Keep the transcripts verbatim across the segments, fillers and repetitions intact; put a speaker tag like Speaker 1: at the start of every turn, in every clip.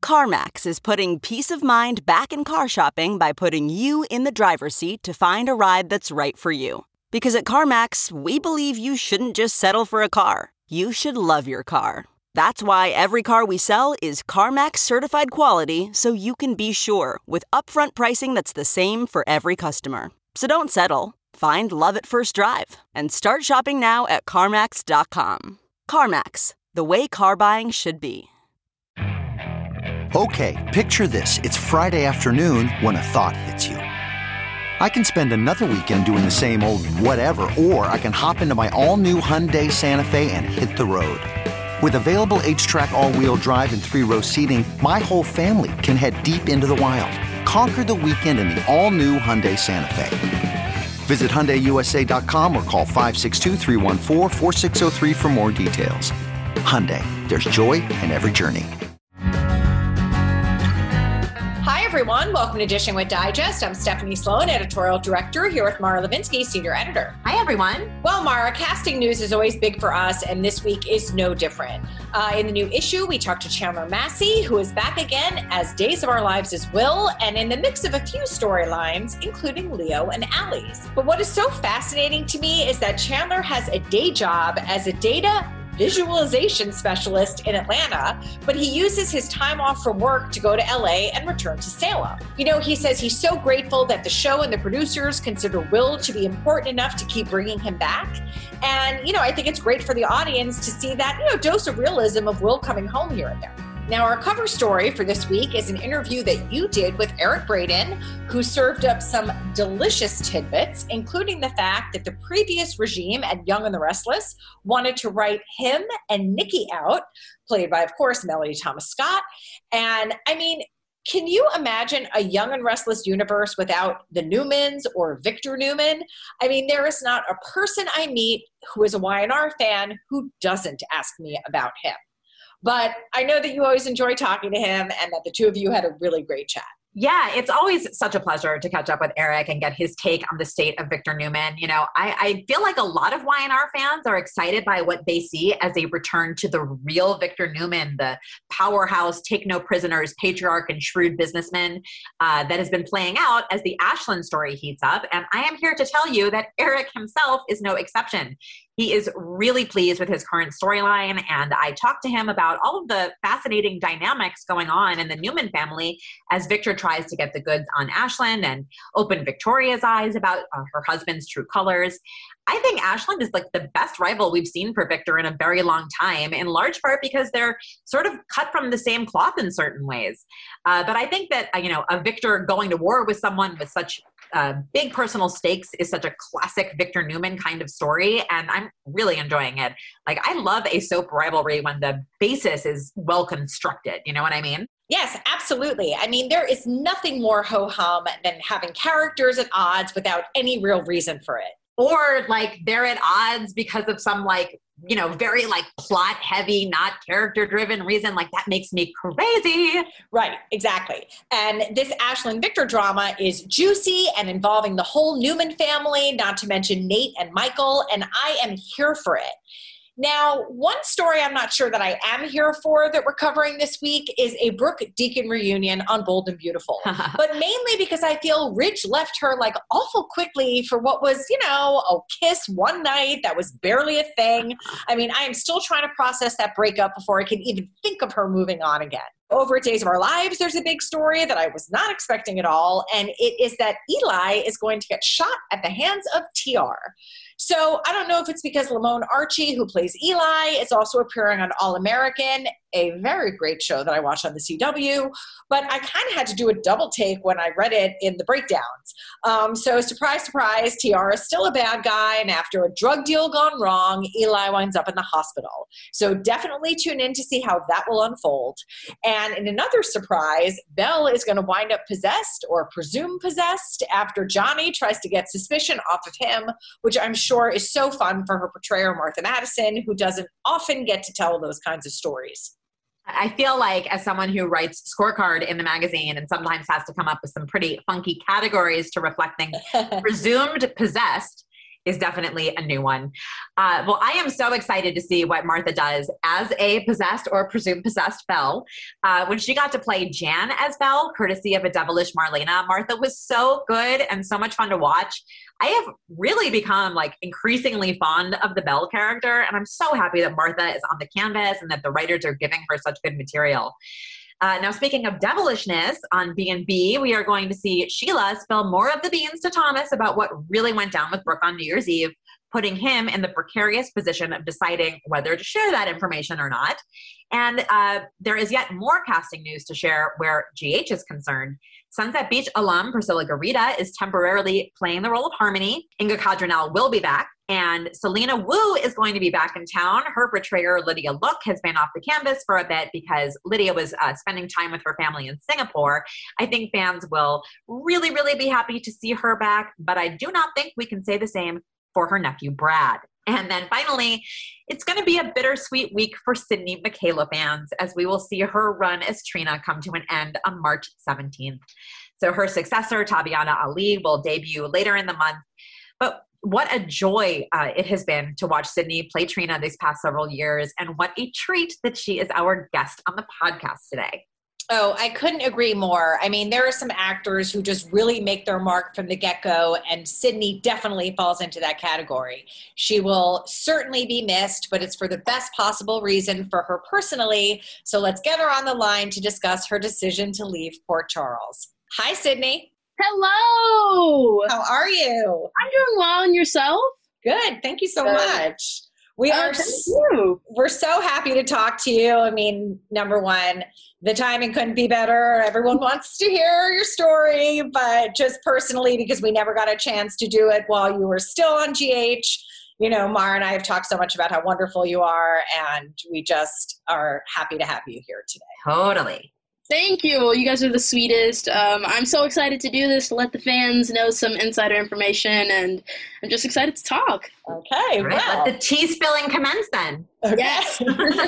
Speaker 1: CarMax is putting peace of mind back in car shopping by putting you in the driver's seat to find a ride that's right for you. Because at CarMax, we believe you shouldn't just settle for a car. You should love your car. That's why every car we sell is CarMax certified quality, so you can be sure with upfront pricing that's the same for every customer. So don't settle. Find love at first drive and start shopping now at CarMax dot com. CarMax, the way car buying should be.
Speaker 2: Okay, picture this. It's Friday afternoon when a thought hits you. I can spend another weekend doing the same old whatever, or I can hop into my all-new Hyundai Santa Fe and hit the road. With available H-Track all-wheel drive and three-row seating, my whole family can head deep into the wild. Conquer the weekend in the all-new Hyundai Santa Fe. Visit Hyundai U S A dot com or call five six two, three one four, four six zero three for more details. Hyundai, there's joy in every journey.
Speaker 3: Hi, everyone. Welcome to Dishing with Digest. I'm Stephanie Sloan, editorial director, here with Mara Levinsky, senior editor.
Speaker 4: Hi, everyone.
Speaker 3: Well, Mara, casting news is always big for us, and this week is no different. Uh, in the new issue, we talked to Chandler Massey, who is back again as Days of Our Lives as Will, and in the mix of a few storylines, including Leo and Allie's. But what is so fascinating to me is that Chandler has a day job as a data visualization specialist in Atlanta, but he uses his time off from work to go to L A and return to Salem. You know, he says he's so grateful that the show and the producers consider Will to be important enough to keep bringing him back. And, you know, I think it's great for the audience to see that, you know, dose of realism of Will coming home here and there. Now, our cover story for this week is an interview that you did with Eric Braeden, who served up some delicious tidbits, including the fact that the previous regime at Young and the Restless wanted to write him and Nikki out, played by, of course, Melody Thomas Scott. And I mean, can you imagine a Young and Restless universe without the Newmans or Victor Newman? I mean, there is not a person I meet who is a Y and R fan who doesn't ask me about him. But I know that you always enjoy talking to him and that the two of you had a really great chat.
Speaker 4: Yeah, it's always such a pleasure to catch up with Eric and get his take on the state of Victor Newman. You know, I, I feel like a lot of Y and R fans are excited by what they see as a return to the real Victor Newman, the powerhouse, take no prisoners, patriarch, and shrewd businessman uh, that has been playing out as the Ashland story heats up. And I am here to tell you that Eric himself is no exception. He is really pleased with his current storyline, and I talked to him about all of the fascinating dynamics going on in the Newman family as Victor tries to get the goods on Ashland and open Victoria's eyes about uh, her husband's true colors. I think Ashland is like the best rival we've seen for Victor in a very long time, in large part because they're sort of cut from the same cloth in certain ways. Uh, but I think that, uh, you know, a Victor going to war with someone with such uh, big personal stakes is such a classic Victor Newman kind of story, and I'm really enjoying it. Like, I love a soap rivalry when the basis is well constructed. You know what I mean?
Speaker 3: Yes, absolutely. I mean, there is nothing more ho-hum than having characters at odds without any real reason for it.
Speaker 4: Or like they're at odds because of some like, you know, very like plot heavy, not character driven reason. Like that makes me crazy.
Speaker 3: Right, exactly. And this Ashland Victor drama is juicy and involving the whole Newman family, not to mention Nate and Michael, and I am here for it. Now, one story I'm not sure that I am here for that we're covering this week is a Brooke Deacon reunion on Bold and Beautiful. But mainly because I feel Ridge left her like awful quickly for what was, you know, a kiss one night that was barely a thing. I mean, I am still trying to process that breakup before I can even think of her moving on again. Over at Days of Our Lives, there's a big story that I was not expecting at all, and it is that Eli is going to get shot at the hands of T R. So I don't know if it's because Lamone Archie, who plays Eli, is also appearing on All American, a very great show that I watch on the C W, but I kind of had to do a double take when I read it in the breakdowns. Um, so surprise, surprise, T R is still a bad guy, and after a drug deal gone wrong, Eli winds up in the hospital. So definitely tune in to see how that will unfold. And in another surprise, Belle is going to wind up possessed or presumed possessed after Johnny tries to get suspicion off of him, which I'm sure is so fun for her portrayer, Martha Madison, who doesn't often get to tell those kinds of stories.
Speaker 4: I feel like as someone who writes Scorecard in the magazine and sometimes has to come up with some pretty funky categories to reflect things, presumed possessed is definitely a new one. Uh, well, I am so excited to see what Martha does as a possessed or presumed possessed Belle. Uh, when she got to play Jan as Belle, courtesy of a devilish Marlena, Martha was so good and so much fun to watch. I have really become like increasingly fond of the Belle character, and I'm so happy that Martha is on the canvas and that the writers are giving her such good material. Uh, now, speaking of devilishness, on B and B, we are going to see Sheila spill more of the beans to Thomas about what really went down with Brooke on New Year's Eve, putting him in the precarious position of deciding whether to share that information or not. And uh, there is yet more casting news to share where G H is concerned. Sunset Beach alum Priscilla Garita is temporarily playing the role of Harmony. Inga Cadranel will be back. And Selena Wu is going to be back in town. Her betrayer, Lydia Look, has been off the canvas for a bit because Lydia was uh, spending time with her family in Singapore. I think fans will really, really be happy to see her back, but I do not think we can say the same for her nephew, Brad. And then finally, it's going to be a bittersweet week for Sydney Michaela fans, as we will see her run as Trina come to an end on March seventeenth. So her successor, Tabyana Ali, will debut later in the month. But what a joy uh, it has been to watch Sydney play Trina these past several years, and what a treat that she is our guest on the podcast today.
Speaker 3: Oh, I couldn't agree more. I mean, there are some actors who just really make their mark from the get-go, and Sydney definitely falls into that category. She will certainly be missed, but it's for the best possible reason for her personally. So let's get her on the line to discuss her decision to leave Port Charles. Hi, Sydney.
Speaker 5: Hello.
Speaker 3: How are you?
Speaker 5: I'm doing well, and yourself?
Speaker 3: Good. Thank you so
Speaker 5: Good.
Speaker 3: much. We
Speaker 5: Oh,
Speaker 3: are
Speaker 5: thank
Speaker 3: s-
Speaker 5: you.
Speaker 3: we're so happy to talk to you. I mean, number one, the timing couldn't be better. Everyone wants to hear your story, but just personally, because we never got a chance to do it while you were still on G H. You know, Mara and I have talked so much about how wonderful you are, and we just are happy to have you here today.
Speaker 4: Totally.
Speaker 5: Thank you. You guys are the sweetest. Um, I'm so excited to do this, to let the fans know some insider information, and I'm just excited to talk.
Speaker 3: Okay,
Speaker 4: All right,
Speaker 3: well.
Speaker 4: let the tea spilling commence then.
Speaker 3: Okay.
Speaker 5: Yes.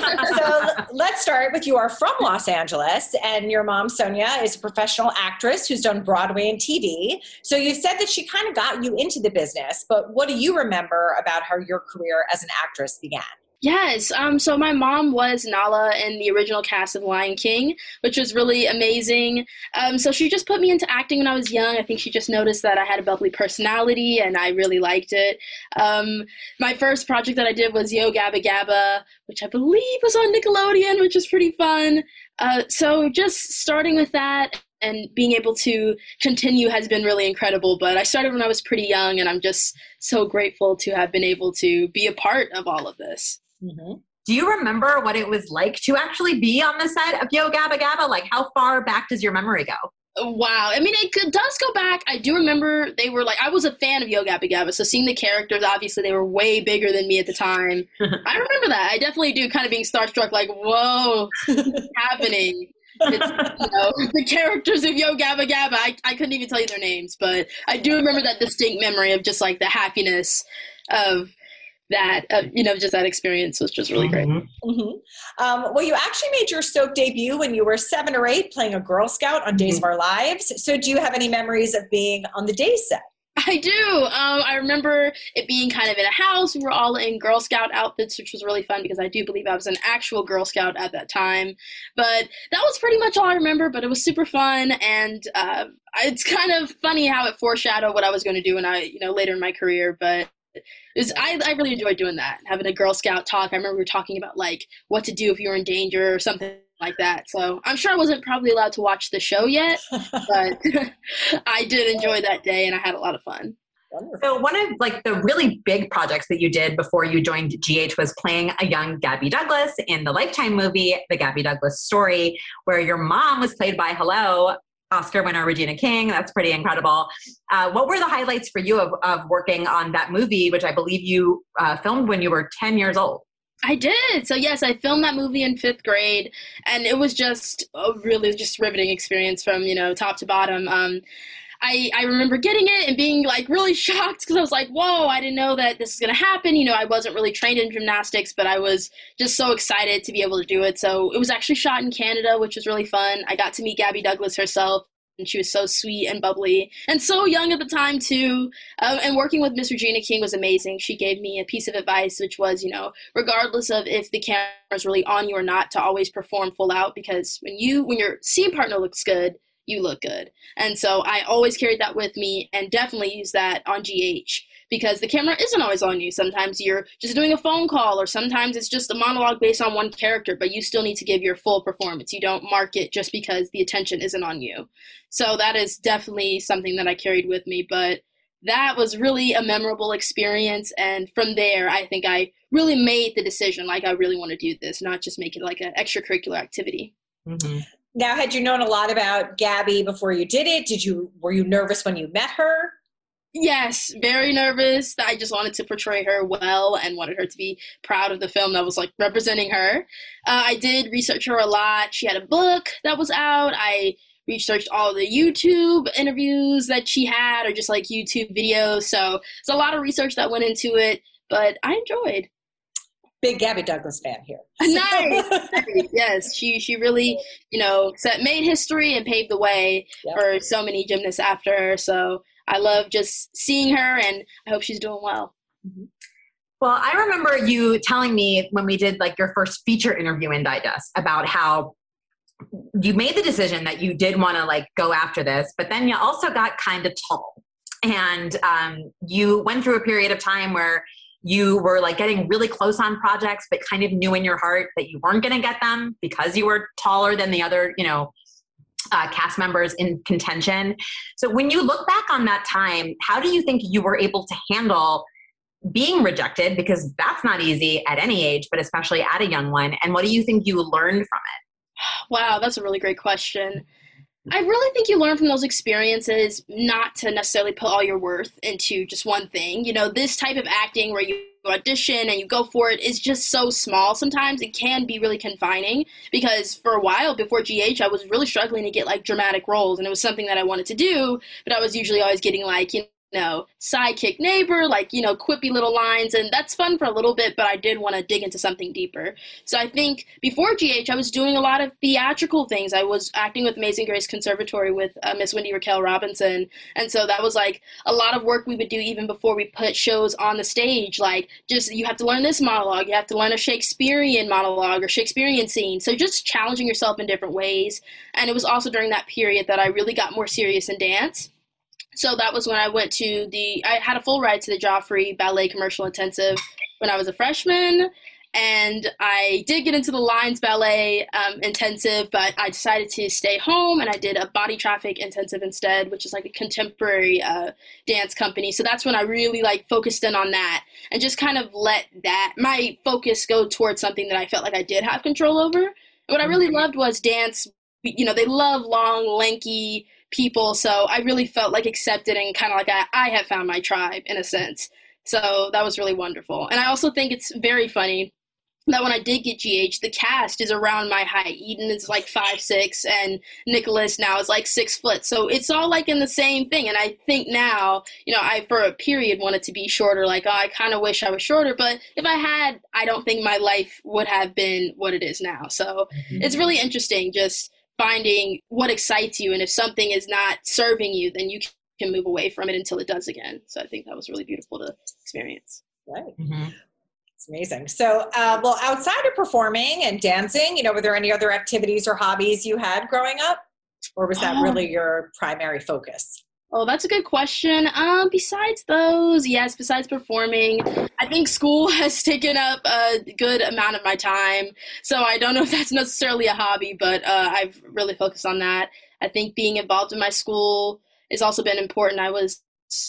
Speaker 3: So let's start with you are from Los Angeles, and your mom, Sonia, is a professional actress who's done Broadway and T V. So you said that she kind of got you into the business, but what do you remember about how your career as an actress began?
Speaker 5: Yes. Um, so my mom was Nala in the original cast of Lion King, which was really amazing. Um, so she just put me into acting when I was young. I think she just noticed that I had a bubbly personality, and I really liked it. Um, my first project that I did was Yo Gabba Gabba, which I believe was on Nickelodeon, which was pretty fun. Uh, so just starting with that and being able to continue has been really incredible. But I started when I was pretty young, and I'm just so grateful to have been able to be a part of all of this.
Speaker 3: Mm-hmm.
Speaker 4: Do you remember what it was like to actually be on the set of Yo Gabba Gabba? Like, how far back does your memory go?
Speaker 5: Wow. I mean, it could, does go back. I do remember they were like, I was a fan of Yo Gabba Gabba, so seeing the characters, obviously they were way bigger than me at the time. I remember that. I definitely do, kind of being starstruck, like, whoa, what's happening? It's, you know, the characters of Yo Gabba Gabba, I, I couldn't even tell you their names, but I do remember that distinct memory of just like the happiness of that, uh, you know, just that experience was just really great.
Speaker 3: Mm-hmm. Um, well, you actually made your soap debut when you were seven or eight playing a Girl Scout on Days
Speaker 4: Mm-hmm.
Speaker 3: of Our Lives. So do you have any memories of being on the Days set?
Speaker 5: I do. Um, I remember it being kind of in a house. We were all in Girl Scout outfits, which was really fun because I do believe I was an actual Girl Scout at that time. But that was pretty much all I remember, but it was super fun. And uh, it's kind of funny how it foreshadowed what I was going to do when I, you know, later in my career. But it was, I, I really enjoyed doing that, having a Girl Scout talk. I remember we were talking about like what to do if you were in danger or something like that. So I'm sure I wasn't probably allowed to watch the show yet, but I did enjoy that day and I had a lot of fun.
Speaker 4: So one of like the really big projects that you did before you joined G H was playing a young Gabby Douglas in the Lifetime movie, The Gabby Douglas Story, where your mom was played by, hello, Oscar winner Regina King. That's pretty incredible. Uh, what were the highlights for you of, of working on that movie, which I believe you uh, filmed when you were ten years old?
Speaker 5: I did. So yes, I filmed that movie in fifth grade, and it was just a really just riveting experience from, you know, top to bottom. Um, I, I remember getting it and being like really shocked because I was like, whoa, I didn't know that this is going to happen. You know, I wasn't really trained in gymnastics, but I was just so excited to be able to do it. So it was actually shot in Canada, which was really fun. I got to meet Gabby Douglas herself, and she was so sweet and bubbly and so young at the time too. Um, and working with Miss Regina King was amazing. She gave me a piece of advice, which was, you know, regardless of if the camera is really on you or not, to always perform full out, because when you, when your scene partner looks good, you look good. And so I always carried that with me, and definitely use that on G H, because the camera isn't always on you. Sometimes you're just doing a phone call, or sometimes it's just a monologue based on one character, but you still need to give your full performance. You don't mark it just because the attention isn't on you. So that is definitely something that I carried with me. But that was really a memorable experience. And from there, I think I really made the decision, like, I really want to do this, not just make it like an extracurricular activity.
Speaker 4: Mm-hmm.
Speaker 3: Now, had you known a lot about Gabby before you did it? Did you, were you nervous when you met her?
Speaker 5: Yes, very nervous. I just wanted to portray her well and wanted her to be proud of the film that was like representing her. Uh, I did research her a lot. She had a book that was out. I researched all the YouTube interviews that she had, or just like YouTube videos. So it's a lot of research that went into it, but I enjoyed.
Speaker 3: Big Gabby Douglas fan here.
Speaker 5: Nice. Yes, she she really, you know, set, made history and paved the way yep. for so many gymnasts after her. So I love just seeing her, and I hope she's doing well.
Speaker 4: Mm-hmm. Well, I remember you telling me when we did like your first feature interview in Digest about how you made the decision that you did want to like go after this, but then you also got kind of tall, and um, you went through a period of time where you were like getting really close on projects, but kind of knew in your heart that you weren't going to get them because you were taller than the other, you know, uh, cast members in contention. So when you look back on that time, how do you think you were able to handle being rejected? Because that's not easy at any age, but especially at a young one. And what do you think you learned from it?
Speaker 5: Wow, that's a really great question. I really think you learn from those experiences not to necessarily put all your worth into just one thing. You know, this type of acting where you audition and you go for it is just so small. Sometimes it can be really confining, because for a while before G H, I was really struggling to get like dramatic roles, and it was something that I wanted to do, but I was usually always getting like, you know, know, sidekick neighbor, like, you know, quippy little lines, and that's fun for a little bit, but I did want to dig into something deeper. So I think before G H, I was doing a lot of theatrical things. I was acting with Amazing Grace Conservatory with uh, Miss Wendy Raquel Robinson, and so that was like a lot of work we would do even before we put shows on the stage. Like, just, you have to learn this monologue, you have to learn a Shakespearean monologue or Shakespearean scene, so just challenging yourself in different ways. And it was also during that period that I really got more serious in dance. So that was when I went to the, I had a full ride to the Joffrey Ballet Commercial Intensive when I was a freshman, and I did get into the Lines Ballet um, Intensive, but I decided to stay home, and I did a Body Traffic Intensive instead, which is like a contemporary uh, dance company. So that's when I really like focused in on that and just kind of let that, my focus go towards something that I felt like I did have control over. And what I really loved was dance. You know, they love long, lanky people, so I really felt like accepted and kind of like I, I had found my tribe in a sense. So that was really wonderful. And I also think it's very funny that when I did get G H, the cast is around my height. Eden is like five six, and Nicholas now is like six foot. So it's all like in the same thing. And I think now, you know, I for a period wanted to be shorter. Like, oh, I kind of wish I was shorter. But if I had, I don't think my life would have been what it is now. So mm-hmm. It's really interesting just finding what excites you, and if something is not serving you, then you can move away from it until it does again. So I think that was really beautiful to experience.
Speaker 3: Right.
Speaker 4: Mm-hmm.
Speaker 3: It's amazing. So, uh, well, outside of performing and dancing, you know, were there any other activities or hobbies you had growing up, or was that really your primary focus?
Speaker 5: Oh, that's a good question. Um, besides those, yes, besides performing, I think school has taken up a good amount of my time. So I don't know if that's necessarily a hobby, but uh, I've really focused on that. I think being involved in my school has also been important. I was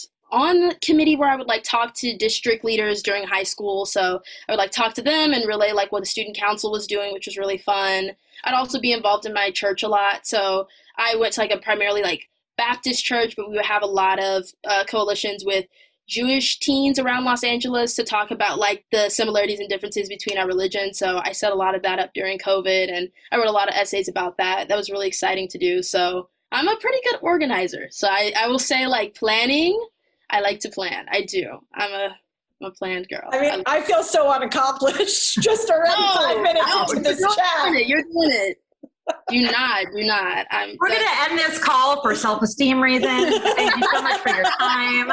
Speaker 5: on the committee where I would like talk to district leaders during high school. So I would like talk to them and relay like what the student council was doing, which was really fun. I'd also be involved in my church a lot. So I went to like a primarily like Baptist church, but we would have a lot of uh, coalitions with Jewish teens around Los Angeles to talk about like the similarities and differences between our religions. So I set a lot of that up during COVID, and I wrote a lot of essays about that. That was really exciting to do. So I'm a pretty good organizer. So I, I will say like planning, I like to plan. I do. I'm a, I'm a planned girl.
Speaker 3: I mean, I, I feel so unaccomplished just already no, five minutes
Speaker 5: no,
Speaker 3: into this
Speaker 5: you're
Speaker 3: chat.
Speaker 5: Doing it. You're doing it. Do not, do not. I'm,
Speaker 4: We're going to end this call for self-esteem reasons. Thank you so much for your time.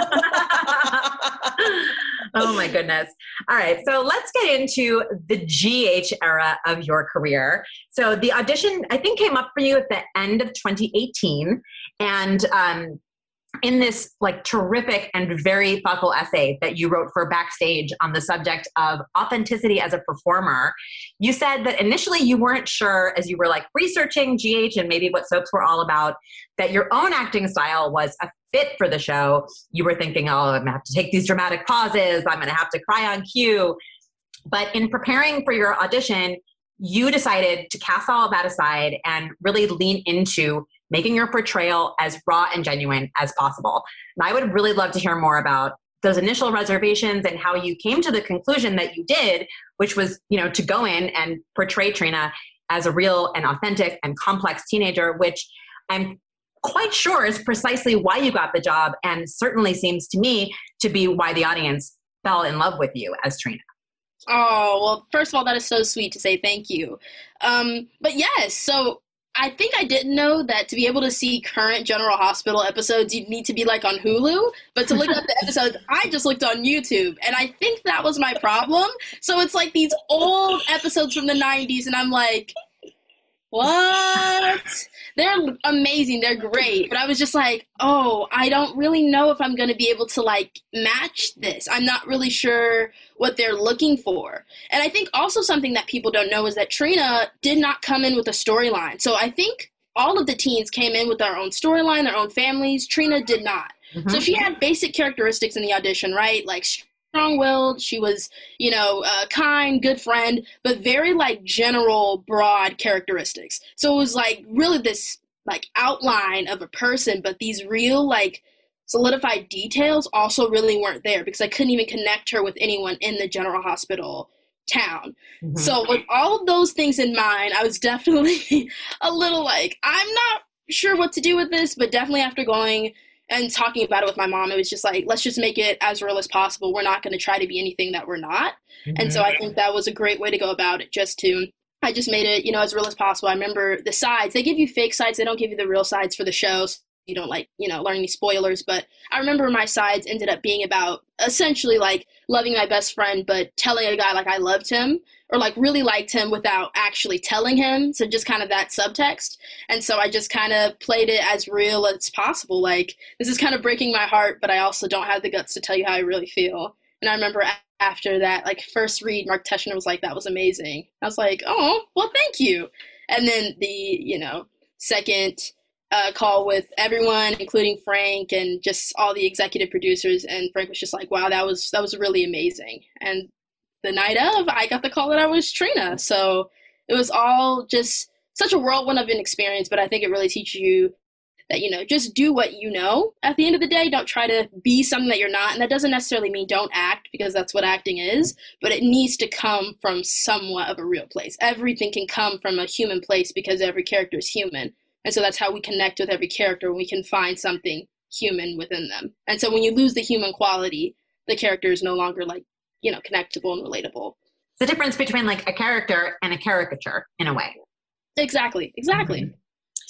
Speaker 4: Oh my goodness. All right. So let's get into the G H era of your career. So the audition, I think, came up for you at the end of twenty eighteen. And um, in this like terrific and very thoughtful essay that you wrote for Backstage on the subject of authenticity as a performer, you said that initially you weren't sure, as you were like researching G H and maybe what soaps were all about, that your own acting style was a fit for the show. You were thinking, oh, I'm gonna have to take these dramatic pauses. I'm gonna have to cry on cue. But in preparing for your audition, you decided to cast all of that aside and really lean into making your portrayal as raw and genuine as possible. And I would really love to hear more about those initial reservations and how you came to the conclusion that you did, which was, you know, to go in and portray Trina as a real and authentic and complex teenager, which I'm quite sure is precisely why you got the job, and certainly seems to me to be why the audience fell in love with you as Trina.
Speaker 5: Oh, well, first of all, that is so sweet to say thank you. Um, but yes, so I think I didn't know that to be able to see current General Hospital episodes, you'd need to be like on Hulu. But to look up the episodes, I just looked on YouTube. And I think that was my problem. So it's like these old episodes from the nineties. And I'm like, what? They're amazing. They're great. But I was just like, oh, I don't really know if I'm going to be able to like match this. I'm not really sure what they're looking for. And I think also something that people don't know is that Trina did not come in with a storyline. So I think all of the teens came in with their own storyline, their own families. Trina did not. Mm-hmm. So she had basic characteristics in the audition, right? Like strong-willed, she was, you know, uh, kind, good friend, but very, like, general, broad characteristics. So it was, like, really this, like, outline of a person, but these real, like, solidified details also really weren't there because I couldn't even connect her with anyone in the General Hospital town. Mm-hmm. So with all of those things in mind, I was definitely a little, like, I'm not sure what to do with this, but definitely after going and talking about it with my mom, it was just like, let's just make it as real as possible. We're not going to try to be anything that we're not. Mm-hmm. And so I think that was a great way to go about it, just to, I just made it, you know, as real as possible. I remember the sides, they give you fake sides. They don't give you the real sides for the show. So you don't like, you know, learn any spoilers. But I remember my sides ended up being about essentially like loving my best friend, but telling a guy like I loved him or like really liked him without actually telling him. So just kind of that subtext. And so I just kind of played it as real as possible. Like, this is kind of breaking my heart, but I also don't have the guts to tell you how I really feel. And I remember after that, like first read, Mark Teschner was like, that was amazing. I was like, oh, well, thank you. And then the, you know, second uh, call with everyone, including Frank and just all the executive producers. And Frank was just like, wow, that was, that was really amazing. And the night of, I got the call that I was Trina. So it was all just such a whirlwind of an experience, but I think it really teaches you that, you know, just do what you know at the end of the day. Don't try to be something that you're not. And that doesn't necessarily mean don't act, because that's what acting is, but it needs to come from somewhat of a real place. Everything can come from a human place because every character is human. And so that's how we connect with every character. We can find something human within them. And so when you lose the human quality, the character is no longer like, you know, connectable and relatable.
Speaker 4: The difference between like a character and a caricature in a way.
Speaker 5: Exactly. Exactly.
Speaker 4: Mm-hmm.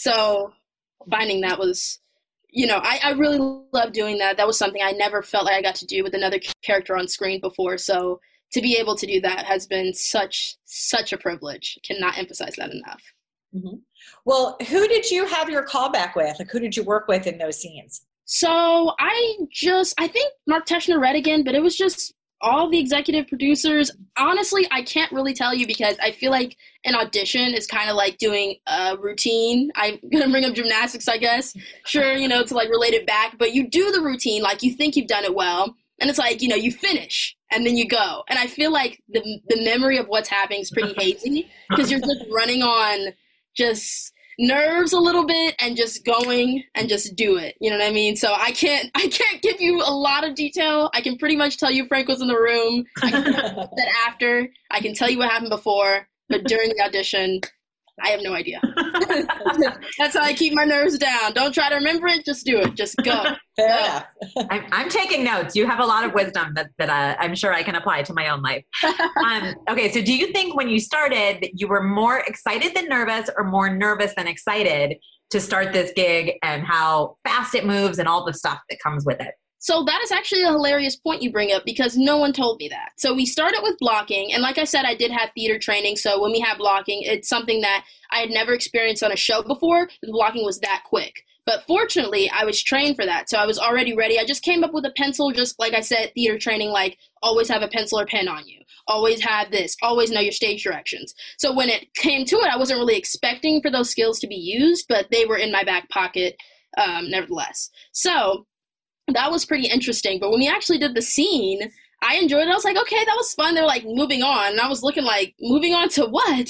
Speaker 5: So finding that was, you know, I, I really love doing that. That was something I never felt like I got to do with another character on screen before. So to be able to do that has been such, such a privilege. Cannot emphasize that enough.
Speaker 3: Mm-hmm. Well, who did you have your callback with? Like, who did you work with in those scenes?
Speaker 5: So I just, I think Mark Teschner read again, but it was just all the executive producers. Honestly, I can't really tell you because I feel like an audition is kind of like doing a routine. I'm going to bring up gymnastics, I guess. Sure, you know, to like relate it back. But you do the routine, like you think you've done it well. And it's like, you know, you finish and then you go. And I feel like the the memory of what's happening is pretty hazy because you're just running on just nerves a little bit and just going and just do it. You know what I mean? So I can't I can't give you a lot of detail. I can pretty much tell you Frank was in the room. I can tell you that after. I can tell you what happened before. But during the audition, I have no idea. That's how I keep my nerves down. Don't try to remember it. Just do it. Just go.
Speaker 3: Fair
Speaker 5: go.
Speaker 3: enough.
Speaker 4: I'm, I'm taking notes. You have a lot of wisdom that, that uh, I'm sure I can apply to my own life. Um, okay, so do you think when you started that you were more excited than nervous or more nervous than excited to start this gig and how fast it moves and all the stuff that comes with it?
Speaker 5: So that is actually a hilarious point you bring up because no one told me that. So we started with blocking. And like I said, I did have theater training. So when we have blocking, it's something that I had never experienced on a show before. The blocking was that quick. But fortunately, I was trained for that. So I was already ready. I just came up with a pencil, just like I said, theater training, like always have a pencil or pen on you. Always have this. Always know your stage directions. So when it came to it, I wasn't really expecting for those skills to be used, but they were in my back pocket um, nevertheless. So that was pretty interesting. But when we actually did the scene, I enjoyed it. I was like, okay, that was fun. They're like moving on. And I was looking like, moving on to what?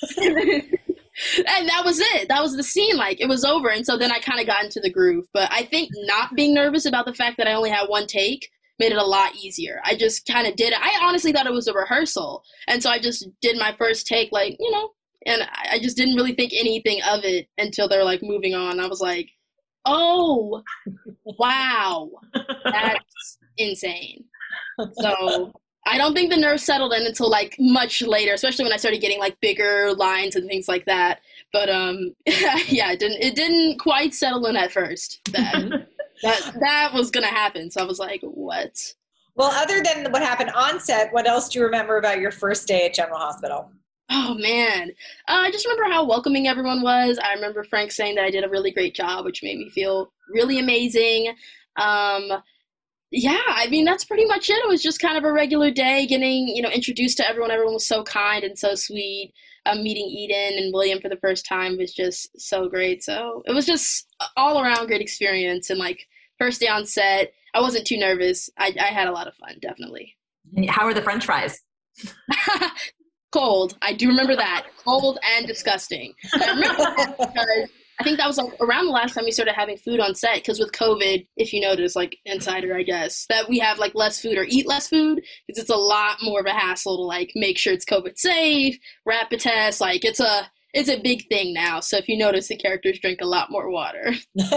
Speaker 5: And that was it. That was the scene. Like, it was over. And so then I kind of got into the groove. But I think not being nervous about the fact that I only had one take made it a lot easier. I just kind of did it. I honestly thought it was a rehearsal. And so I just did my first take, like, you know, and I just didn't really think anything of it until they're like moving on. I was like, oh, wow, that's insane. So I don't think the nerves settled in until like much later, especially when I started getting like bigger lines and things like that. But um, yeah, it didn't it didn't quite settle in at first that that that was gonna happen. So I was like, what?
Speaker 3: Well, other than what happened on set, what else do you remember about your first day at General Hospital?
Speaker 5: Oh, man. Uh, I just remember how welcoming everyone was. I remember Frank saying that I did a really great job, which made me feel really amazing. Um, yeah, I mean, that's pretty much it. It was just kind of a regular day, getting, you know, introduced to everyone. Everyone was so kind and so sweet. Um, meeting Eden and William for the first time was just so great. So it was just all around great experience. And like first day on set, I wasn't too nervous. I, I had a lot of fun, definitely.
Speaker 4: How are the French fries?
Speaker 5: Cold. I do remember that. Cold and disgusting. And I remember that because I think that was like around the last time we started having food on set, because with COVID, if you notice, like insider, I guess, that we have like less food or eat less food because it's a lot more of a hassle to like make sure it's COVID safe, rapid test. Like it's a it's a big thing now. So if you notice, the characters drink a lot more water.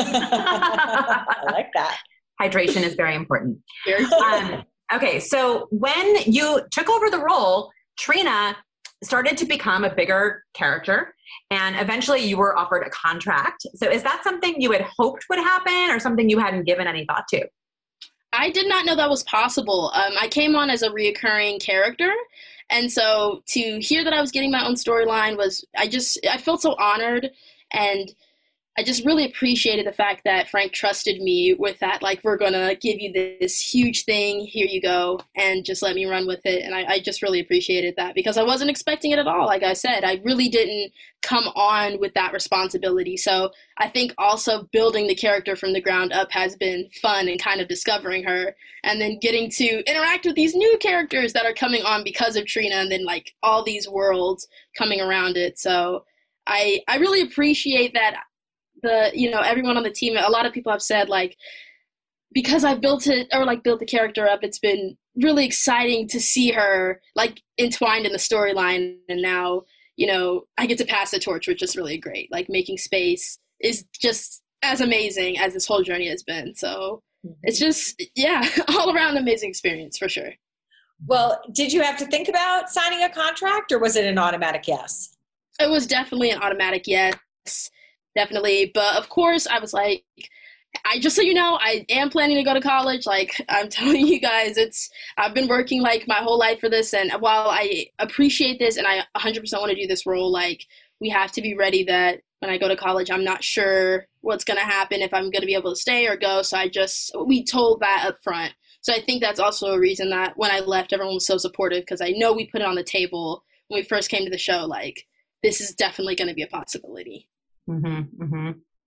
Speaker 3: I like that.
Speaker 4: Hydration is very important.
Speaker 5: Very
Speaker 4: um, okay, so when you took over the role, Trina started to become a bigger character, and eventually you were offered a contract. So is that something you had hoped would happen or something you hadn't given any thought to?
Speaker 5: I did not know that was possible. Um, I came on as a reoccurring character, and so to hear that I was getting my own storyline was, I just, I felt so honored, and I just really appreciated the fact that Frank trusted me with that, like, we're going to give you this huge thing, here you go, and just let me run with it. And I, I just really appreciated that because I wasn't expecting it at all. Like I said, I really didn't come on with that responsibility. So I think also building the character from the ground up has been fun, and kind of discovering her and then getting to interact with these new characters that are coming on because of Trina, and then like all these worlds coming around it. So I I really appreciate that. The, you know, everyone on the team, a lot of people have said, like, because I've built it, or like built the character up, it's been really exciting to see her like entwined in the storyline. And now, you know, I get to pass the torch, which is really great. Like making space is just as amazing as this whole journey has been. So mm-hmm. It's just, yeah, all around amazing experience for sure.
Speaker 3: Well, did you have to think about signing a contract, or was it an automatic yes?
Speaker 5: It was definitely an automatic yes. Definitely. But of course, I was like, I just so you know, I am planning to go to college. Like, I'm telling you guys, it's, I've been working like my whole life for this. And while I appreciate this and I one hundred percent want to do this role, like, we have to be ready that when I go to college, I'm not sure what's going to happen, if I'm going to be able to stay or go. So I just, we told that up front. So I think that's also a reason that when I left, everyone was so supportive, because I know we put it on the table when we first came to the show, like, this is definitely going to be a possibility.
Speaker 4: Mm-hmm, mm-hmm.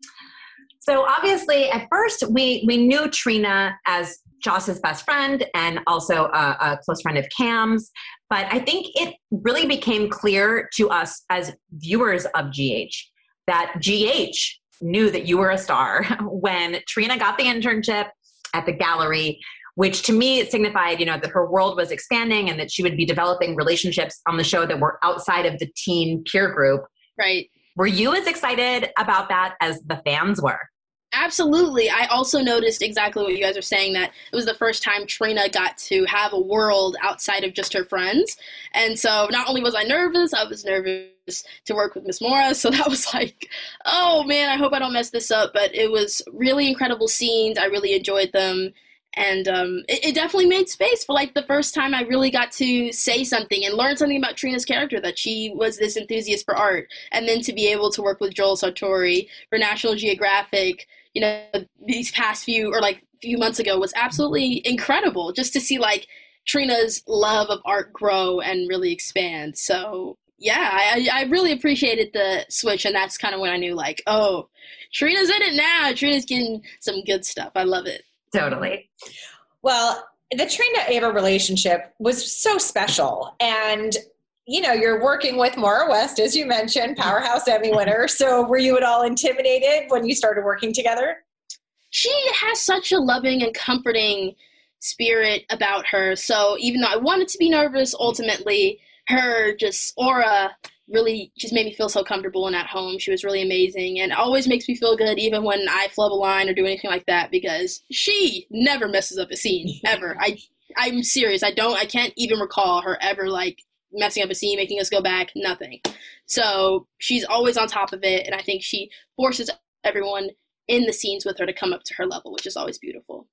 Speaker 4: So obviously at first we, we knew Trina as Joss's best friend and also a, a close friend of Cam's, but I think it really became clear to us as viewers of G H that G H knew that you were a star when Trina got the internship at the gallery, which to me signified, you know, that her world was expanding and that she would be developing relationships on the show that were outside of the teen peer group.
Speaker 5: Right.
Speaker 4: Were you as excited about that as the fans were?
Speaker 5: Absolutely. I also noticed exactly what you guys are saying, that it was the first time Trina got to have a world outside of just her friends. And so not only was I nervous, I was nervous to work with Miss Mora. So that was like, oh man, I hope I don't mess this up. But it was really incredible scenes. I really enjoyed them. And um, it, it definitely made space for like the first time I really got to say something and learn something about Trina's character, that she was this enthusiast for art. And then to be able to work with Joel Sartori for National Geographic, you know, these past few or like few months ago was absolutely incredible, just to see like Trina's love of art grow and really expand. So yeah, I, I really appreciated the switch. And that's kind of when I knew like, oh, Trina's in it now. Trina's getting some good stuff. I love it.
Speaker 4: Totally.
Speaker 3: Well, the Trina-Ava relationship was so special. And, you know, you're working with Maura West, as you mentioned, Powerhouse Emmy winner. So were you at all intimidated when you started working together?
Speaker 5: She has such a loving and comforting spirit about her. So even though I wanted to be nervous, ultimately her just aura really just made me feel so comfortable and at home. She was really amazing and always makes me feel good even when I flub a line or do anything like that, because she never messes up a scene, ever. I, I'm serious. I don't, I can't even recall her ever like messing up a scene, making us go back, nothing. So she's always on top of it. And I think she forces everyone in the scenes with her to come up to her level, which is always beautiful.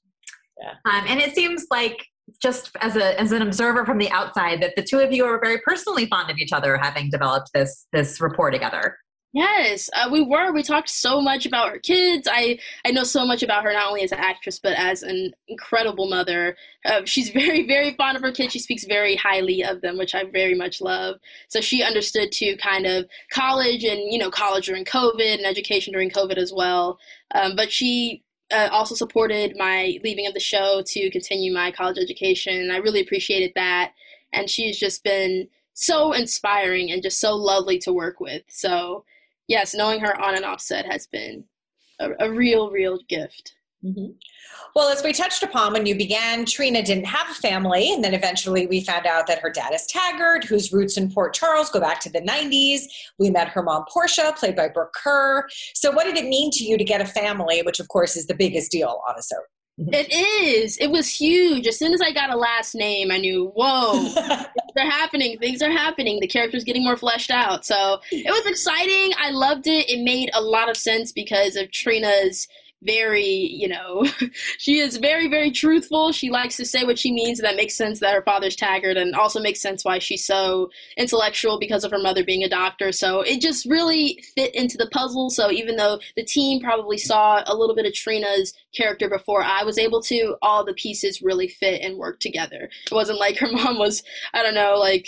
Speaker 4: Yeah. Um, and it seems like, just as a as an observer from the outside, that the two of you are very personally fond of each other, having developed this this rapport together.
Speaker 5: Yes, uh, we were. We talked so much about her kids. I, I know so much about her, not only as an actress, but as an incredible mother. Uh, she's very, very fond of her kids. She speaks very highly of them, which I very much love. So she understood, too, kind of college and, you know, college during COVID and education during COVID as well. Um, but she Uh, also supported my leaving of the show to continue my college education. I really appreciated that. And she's just been so inspiring and just so lovely to work with. So yes, knowing her on and off set has been a, a real, real gift.
Speaker 3: Mm-hmm. Well, as we touched upon, when you began, Trina didn't have a family. And then eventually we found out that her dad is Taggart, whose roots in Port Charles go back to the nineties. We met her mom, Portia, played by Brooke Kerr. So what did it mean to you to get a family, which of course is the biggest deal on a soap?
Speaker 5: It is. It was huge. As soon as I got a last name, I knew, whoa, things are happening. Things are happening. The character's getting more fleshed out. So it was exciting. I loved it. It made a lot of sense because of Trina's very, you know, she is very, very truthful. She likes to say what she means. And that makes sense that her father's Taggart, and also makes sense why she's so intellectual because of her mother being a doctor. So it just really fit into the puzzle. So even though the team probably saw a little bit of Trina's character before I was able to, all the pieces really fit and work together. It wasn't like her mom was, I don't know, like,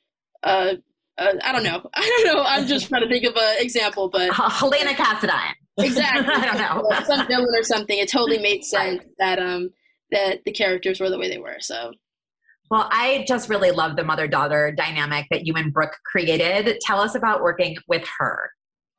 Speaker 5: uh, uh I don't know. I don't know. I'm just trying to think of an example, but
Speaker 4: uh, Helena Cassadine.
Speaker 5: Exactly.
Speaker 4: I don't know.
Speaker 5: Some villain or something. It totally made sense that um that the characters were the way they were. So,
Speaker 4: well, I just really love the mother-daughter dynamic that you and Brooke created. Tell us about working with her.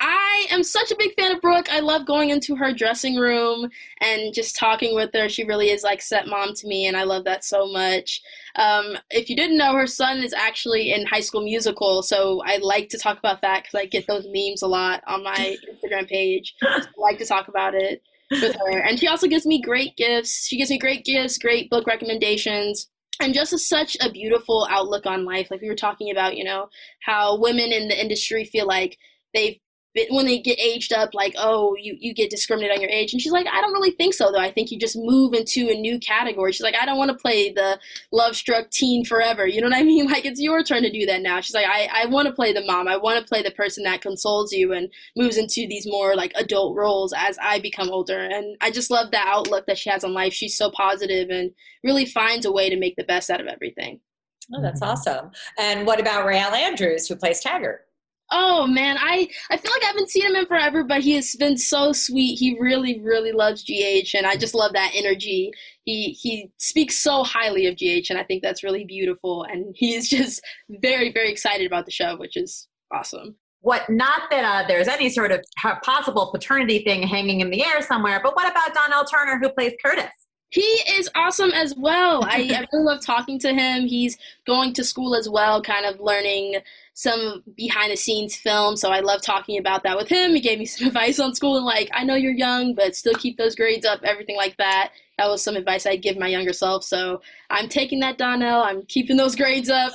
Speaker 5: I am such a big fan of Brooke. I love going into her dressing room and just talking with her. She really is like set mom to me, and I love that so much. Um, if you didn't know, her son is actually in High School Musical, so I like to talk about that because I get those memes a lot on my Instagram page. I like to talk about it with her. And she also gives me great gifts. She gives me great gifts, great book recommendations. And just a, such a beautiful outlook on life. Like we were talking about, you know, how women in the industry feel like they've when they get aged up, like, oh, you, you get discriminated on your age. And she's like, I don't really think so, though. I think you just move into a new category. She's like, I don't want to play the love-struck teen forever. You know what I mean? Like, it's your turn to do that now. She's like, I, I want to play the mom. I want to play the person that consoles you and moves into these more, like, adult roles as I become older. And I just love that outlook that she has on life. She's so positive and really finds a way to make the best out of everything.
Speaker 3: Oh, that's awesome. And what about Rael Andrews, who plays Taggart?
Speaker 5: Oh, man, I, I feel like I haven't seen him in forever, but he has been so sweet. He really, really loves G H, and I just love that energy. He he speaks so highly of G H, and I think that's really beautiful. And he is just very, very excited about the show, which is awesome.
Speaker 4: What, not that uh, there's any sort of possible paternity thing hanging in the air somewhere, but what about Donnell Turner, who plays Curtis?
Speaker 5: He is awesome as well. I, I really love talking to him. He's going to school as well, kind of learning some behind the scenes film. So I love talking about that with him. He gave me some advice on school and like, I know you're young, but still keep those grades up, everything like that. That was some advice I'd give my younger self. So I'm taking that, Donnell. I'm keeping those grades up.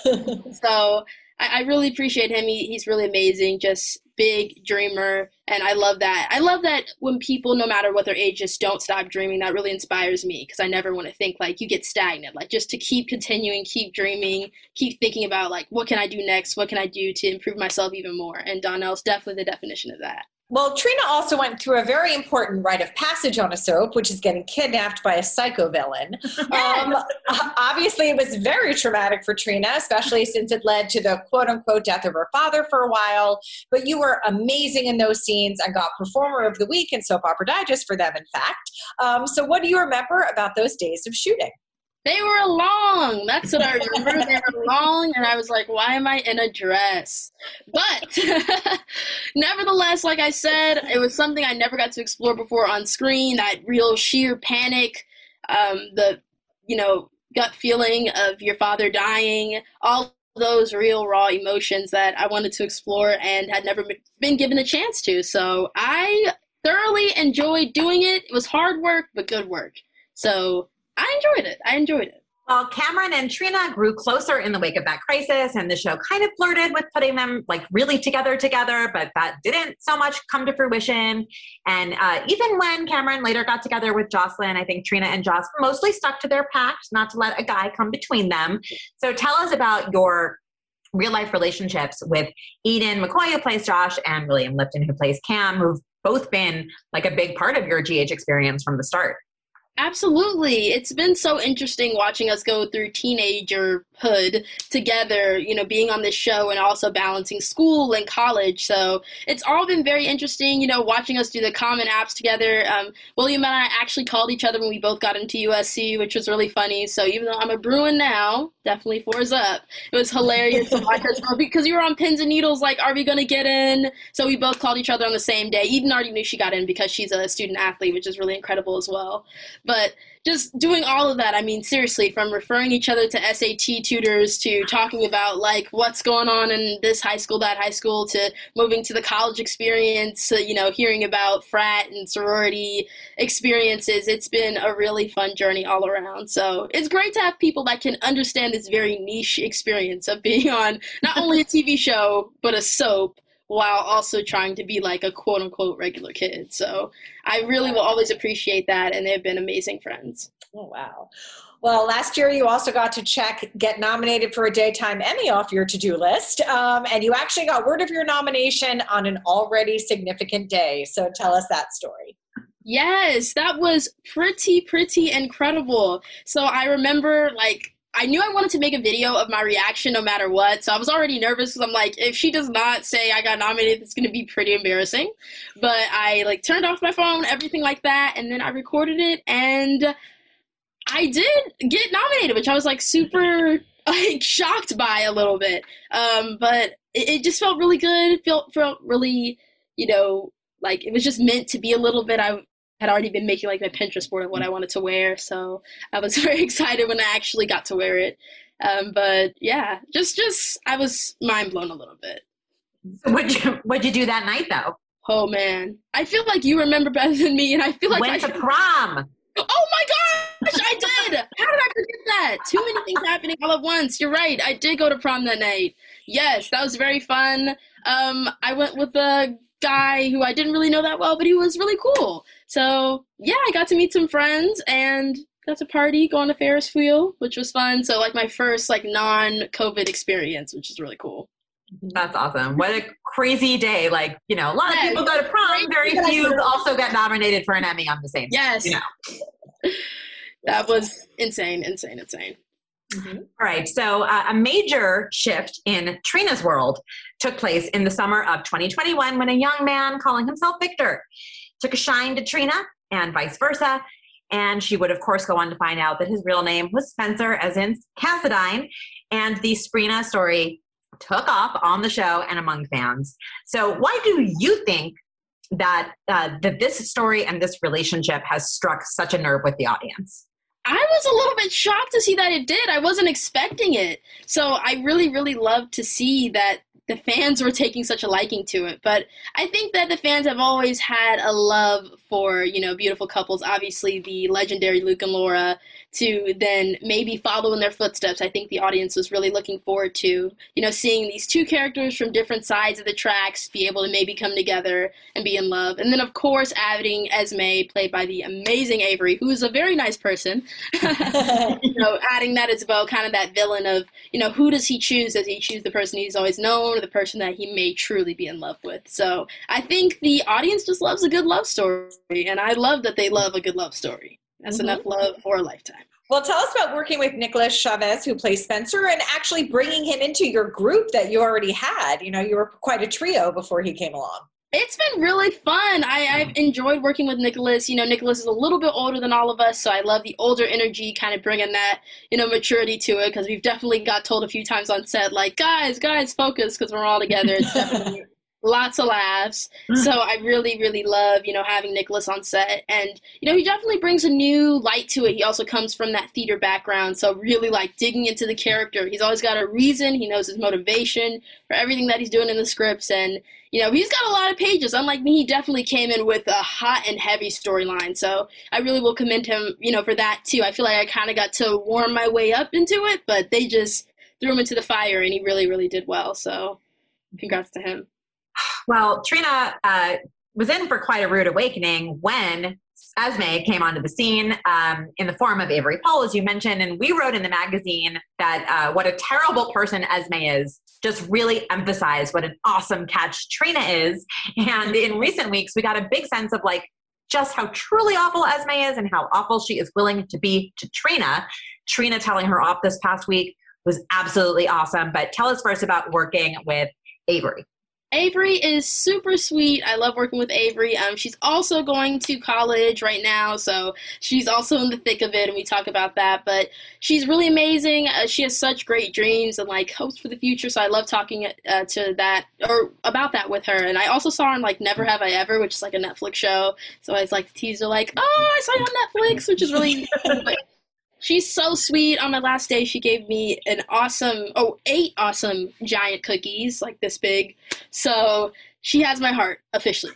Speaker 5: So I, I really appreciate him. He, he's really amazing. Just big dreamer. And I love that. I love that when people, no matter what their age, just don't stop dreaming. That really inspires me because I never want to think like you get stagnant. Like just to keep continuing, keep dreaming, keep thinking about like, what can I do next? What can I do to improve myself even more? And Donnell's definitely the definition of that.
Speaker 3: Well, Trina also went through a very important rite of passage on a soap, which is getting kidnapped by a psycho villain. um, obviously, it was very traumatic for Trina, especially since it led to the quote-unquote death of her father for a while. But you were amazing in those scenes and got Performer of the Week in Soap Opera Digest for them, in fact. Um, so what do you remember about those days of shooting?
Speaker 5: They were long. That's what I remember. They were long, and I was like, why am I in a dress? But nevertheless, like I said, it was something I never got to explore before on screen, that real sheer panic, um, the, you know, gut feeling of your father dying, all those real raw emotions that I wanted to explore and had never been given a chance to. So I thoroughly enjoyed doing it. It was hard work, but good work. So I enjoyed it. I enjoyed it.
Speaker 4: Well, Cameron and Trina grew closer in the wake of that crisis, and the show kind of flirted with putting them like really together together, but that didn't so much come to fruition. And uh, even when Cameron later got together with Jocelyn, I think Trina and Joss mostly stuck to their pact not to let a guy come between them. So tell us about your real life relationships with Eden McCoy, who plays Josh, and William Lipton, who plays Cam, who've both been like a big part of your G H experience from the start.
Speaker 5: Absolutely. It's been so interesting watching us go through teenagerhood together, you know, being on this show and also balancing school and college. So it's all been very interesting, you know, watching us do the common apps together. Um, William and I actually called each other when we both got into U S C, which was really funny. So even though I'm a Bruin now, definitely fours up. It was hilarious to watch us because you were on pins and needles, like, are we going to get in? So we both called each other on the same day. Eden already knew she got in because she's a student athlete, which is really incredible as well. But just doing all of that, I mean, seriously, from referring each other to S A T tutors to talking about, like, what's going on in this high school, that high school, to moving to the college experience, to, you know, hearing about frat and sorority experiences. It's been a really fun journey all around. So it's great to have people that can understand this very niche experience of being on not only a T V show, but a soap, while also trying to be like a quote-unquote regular kid. So I really will always appreciate that, and they've been amazing friends.
Speaker 3: Oh, wow. Well, last year you also got to check get nominated for a Daytime Emmy off your to-do list, um, and you actually got word of your nomination on an already significant day. So tell us that story.
Speaker 5: Yes, that was pretty, pretty incredible. So I remember, like, I knew I wanted to make a video of my reaction no matter what, so I was already nervous because I'm like, if she does not say I got nominated, it's going to be pretty embarrassing. But I, like, turned off my phone, everything like that, and then I recorded it, and I did get nominated, which I was, like, super, like, shocked by a little bit. Um, but it, it just felt really good. It felt, felt really, you know, like it was just meant to be a little bit. I had already been making like my Pinterest board of what I wanted to wear, so I was very excited when I actually got to wear it. Um, but yeah, just just I was mind blown a little bit.
Speaker 4: So what'd you what'd you do that night though?
Speaker 5: Oh man, I feel like you remember better than me, and I feel like
Speaker 4: went
Speaker 5: I
Speaker 4: to
Speaker 5: should...
Speaker 4: prom.
Speaker 5: Oh my gosh, I did! How did I forget that? Too many things happening all at once. You're right, I did go to prom that night. Yes, that was very fun. Um, I went with a guy who I didn't really know that well, but he was really cool. So yeah, I got to meet some friends and got to party, go on a Ferris wheel, which was fun. So like my first like non-COVID experience, which is really cool.
Speaker 4: That's awesome. What a crazy day. Like, you know, a lot
Speaker 5: yeah,
Speaker 4: of people go to prom, very few also get nominated for an Emmy on the same day.
Speaker 5: Yes.
Speaker 4: You know.
Speaker 5: That was insane, insane, insane.
Speaker 4: Mm-hmm. All right. So uh, a major shift in Trina's world took place in the summer of twenty twenty-one when a young man calling himself Victor took a shine to Trina and vice versa. And she would, of course, go on to find out that his real name was Spencer, as in Cassadine. And the Sprina story took off on the show and among fans. So why do you think that, uh, that this story and this relationship has struck such a nerve with the audience?
Speaker 5: I was a little bit shocked to see that it did. I wasn't expecting it. So I really, really loved to see that the fans were taking such a liking to it. But I think that the fans have always had a love for, you know, beautiful couples. Obviously, the legendary Luke and Laura, to then maybe follow in their footsteps. I think the audience was really looking forward to, you know, seeing these two characters from different sides of the tracks be able to maybe come together and be in love. And then, of course, adding Esme, played by the amazing Avery, who is a very nice person. You know, adding that as well, kind of that villain of, you know, who does he choose? Does he choose the person he's always known or the person that he may truly be in love with? So I think the audience just loves a good love story, and I love that they love a good love story. That's mm-hmm. enough love for a lifetime.
Speaker 3: Well, tell us about working with Nicholas Chavez, who plays Spencer, and actually bringing him into your group that you already had. You know, you were quite a trio before he came along.
Speaker 5: It's been really fun. I, I've enjoyed working with Nicholas. You know, Nicholas is a little bit older than all of us, so I love the older energy, kind of bringing that, you know, maturity to it, because we've definitely got told a few times on set, like, guys, guys, focus, because we're all together. It's definitely lots of laughs. So I really, really love, you know, having Nicholas on set. And, you know, he definitely brings a new light to it. He also comes from that theater background. So really like digging into the character. He's always got a reason. He knows his motivation for everything that he's doing in the scripts. And, you know, he's got a lot of pages. Unlike me, he definitely came in with a hot and heavy storyline. So I really will commend him, you know, for that too. I feel like I kind of got to warm my way up into it, but they just threw him into the fire and he really, really did well. So congrats to him.
Speaker 4: Well, Trina uh, was in for quite a rude awakening when Esme came onto the scene um, in the form of Avery Paul, as you mentioned. And we wrote in the magazine that uh, what a terrible person Esme is just really emphasized what an awesome catch Trina is. And in recent weeks, we got a big sense of like just how truly awful Esme is and how awful she is willing to be to Trina. Trina telling her off this past week was absolutely awesome. But tell us first about working with Avery.
Speaker 5: Avery is super sweet. I love working with Avery. Um, she's also going to college right now, so she's also in the thick of it, and we talk about that. But she's really amazing. Uh, she has such great dreams and like hopes for the future. So I love talking uh, to that or about that with her. And I also saw her in like Never Have I Ever, which is like a Netflix show. So I always like to tease her like, "Oh, I saw you on Netflix," which is really. She's so sweet. On my last day, she gave me an awesome, oh, eight awesome giant cookies, like this big. So she has my heart officially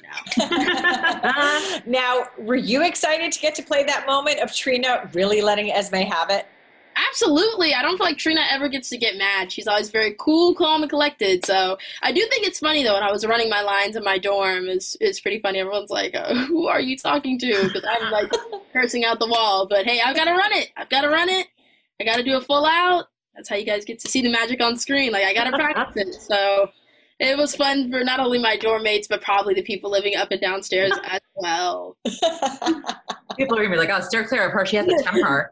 Speaker 5: now.
Speaker 3: Now, were you excited to get to play that moment of Trina really letting Esme have it?
Speaker 5: Absolutely. I don't feel like Trina ever gets to get mad. She's always very cool, calm, and collected. So I do think it's funny, though, when I was running my lines in my dorm, it's, it's pretty funny. Everyone's like, oh, who are you talking to? Because I'm, like, cursing out the wall. But, hey, I've got to run it. I've got to run it. I got to do a full out. That's how you guys get to see the magic on screen. Like, I got to practice it. So it was fun for not only my dorm mates, but probably the people living up and downstairs as well.
Speaker 4: People are going to be like, oh, steer clear of her. She has a temper.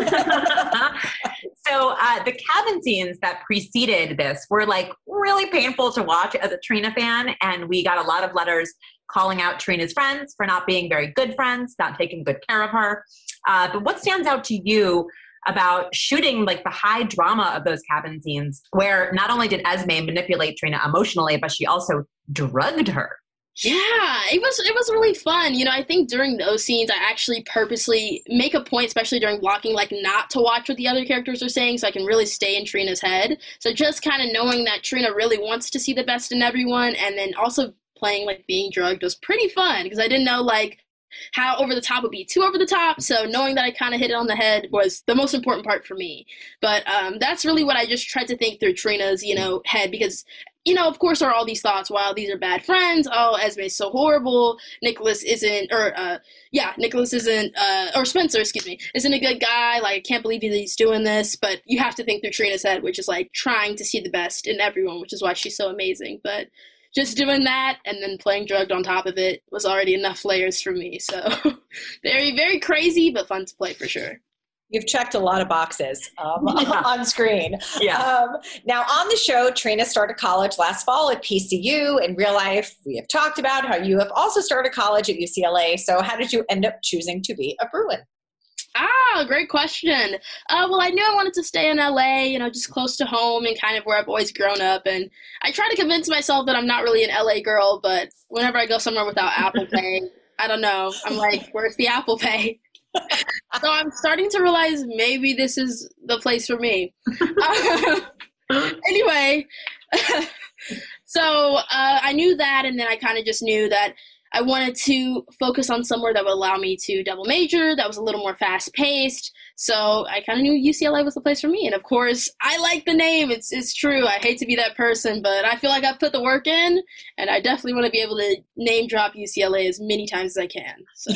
Speaker 4: So uh, the cabin scenes that preceded this were like really painful to watch as a Trina fan. And we got a lot of letters calling out Trina's friends for not being very good friends, not taking good care of her. Uh, but what stands out to you about shooting like the high drama of those cabin scenes where not only did Esme manipulate Trina emotionally, but she also drugged her?
Speaker 5: Yeah, it was it was really fun. You know, I think during those scenes, I actually purposely make a point, especially during blocking, like not to watch what the other characters are saying so I can really stay in Trina's head. So just kind of knowing that Trina really wants to see the best in everyone, and then also playing like being drugged was pretty fun because I didn't know like how over the top would be too over the top. So knowing that I kind of hit it on the head was the most important part for me. But um, that's really what I just tried to think through Trina's, you know, head because, you know, of course, there are all these thoughts. Wow, these are bad friends. Oh, Esme's so horrible. Nicholas isn't, or uh, yeah, Nicholas isn't, uh, or Spencer, excuse me, isn't a good guy. Like, I can't believe he's doing this. But you have to think through Trina's head, which is like trying to see the best in everyone, which is why she's so amazing. But just doing that and then playing drugged on top of it was already enough layers for me. So very, very crazy, but fun to play for sure.
Speaker 3: You've checked a lot of boxes um,
Speaker 4: yeah.
Speaker 3: on screen.
Speaker 4: Yeah.
Speaker 3: Um, now, on the show, Trina started college last fall at P C U. In real life, we have talked about how you have also started college at U C L A. So how did you end up choosing to be a Bruin?
Speaker 5: Ah, great question. Uh, well, I knew I wanted to stay in L A, you know, just close to home and kind of where I've always grown up. And I try to convince myself that I'm not really an L A girl, but whenever I go somewhere without Apple Pay, I don't know. I'm like, where's the Apple Pay? So I'm starting to realize maybe this is the place for me. Um, anyway, so uh, I knew that, and then I kind of just knew that I wanted to focus on somewhere that would allow me to double major, that was a little more fast-paced. So I kind of knew U C L A was the place for me. And of course, I like the name. It's it's true. I hate to be that person, but I feel like I've put the work in, and I definitely want to be able to name drop U C L A as many times as I can. So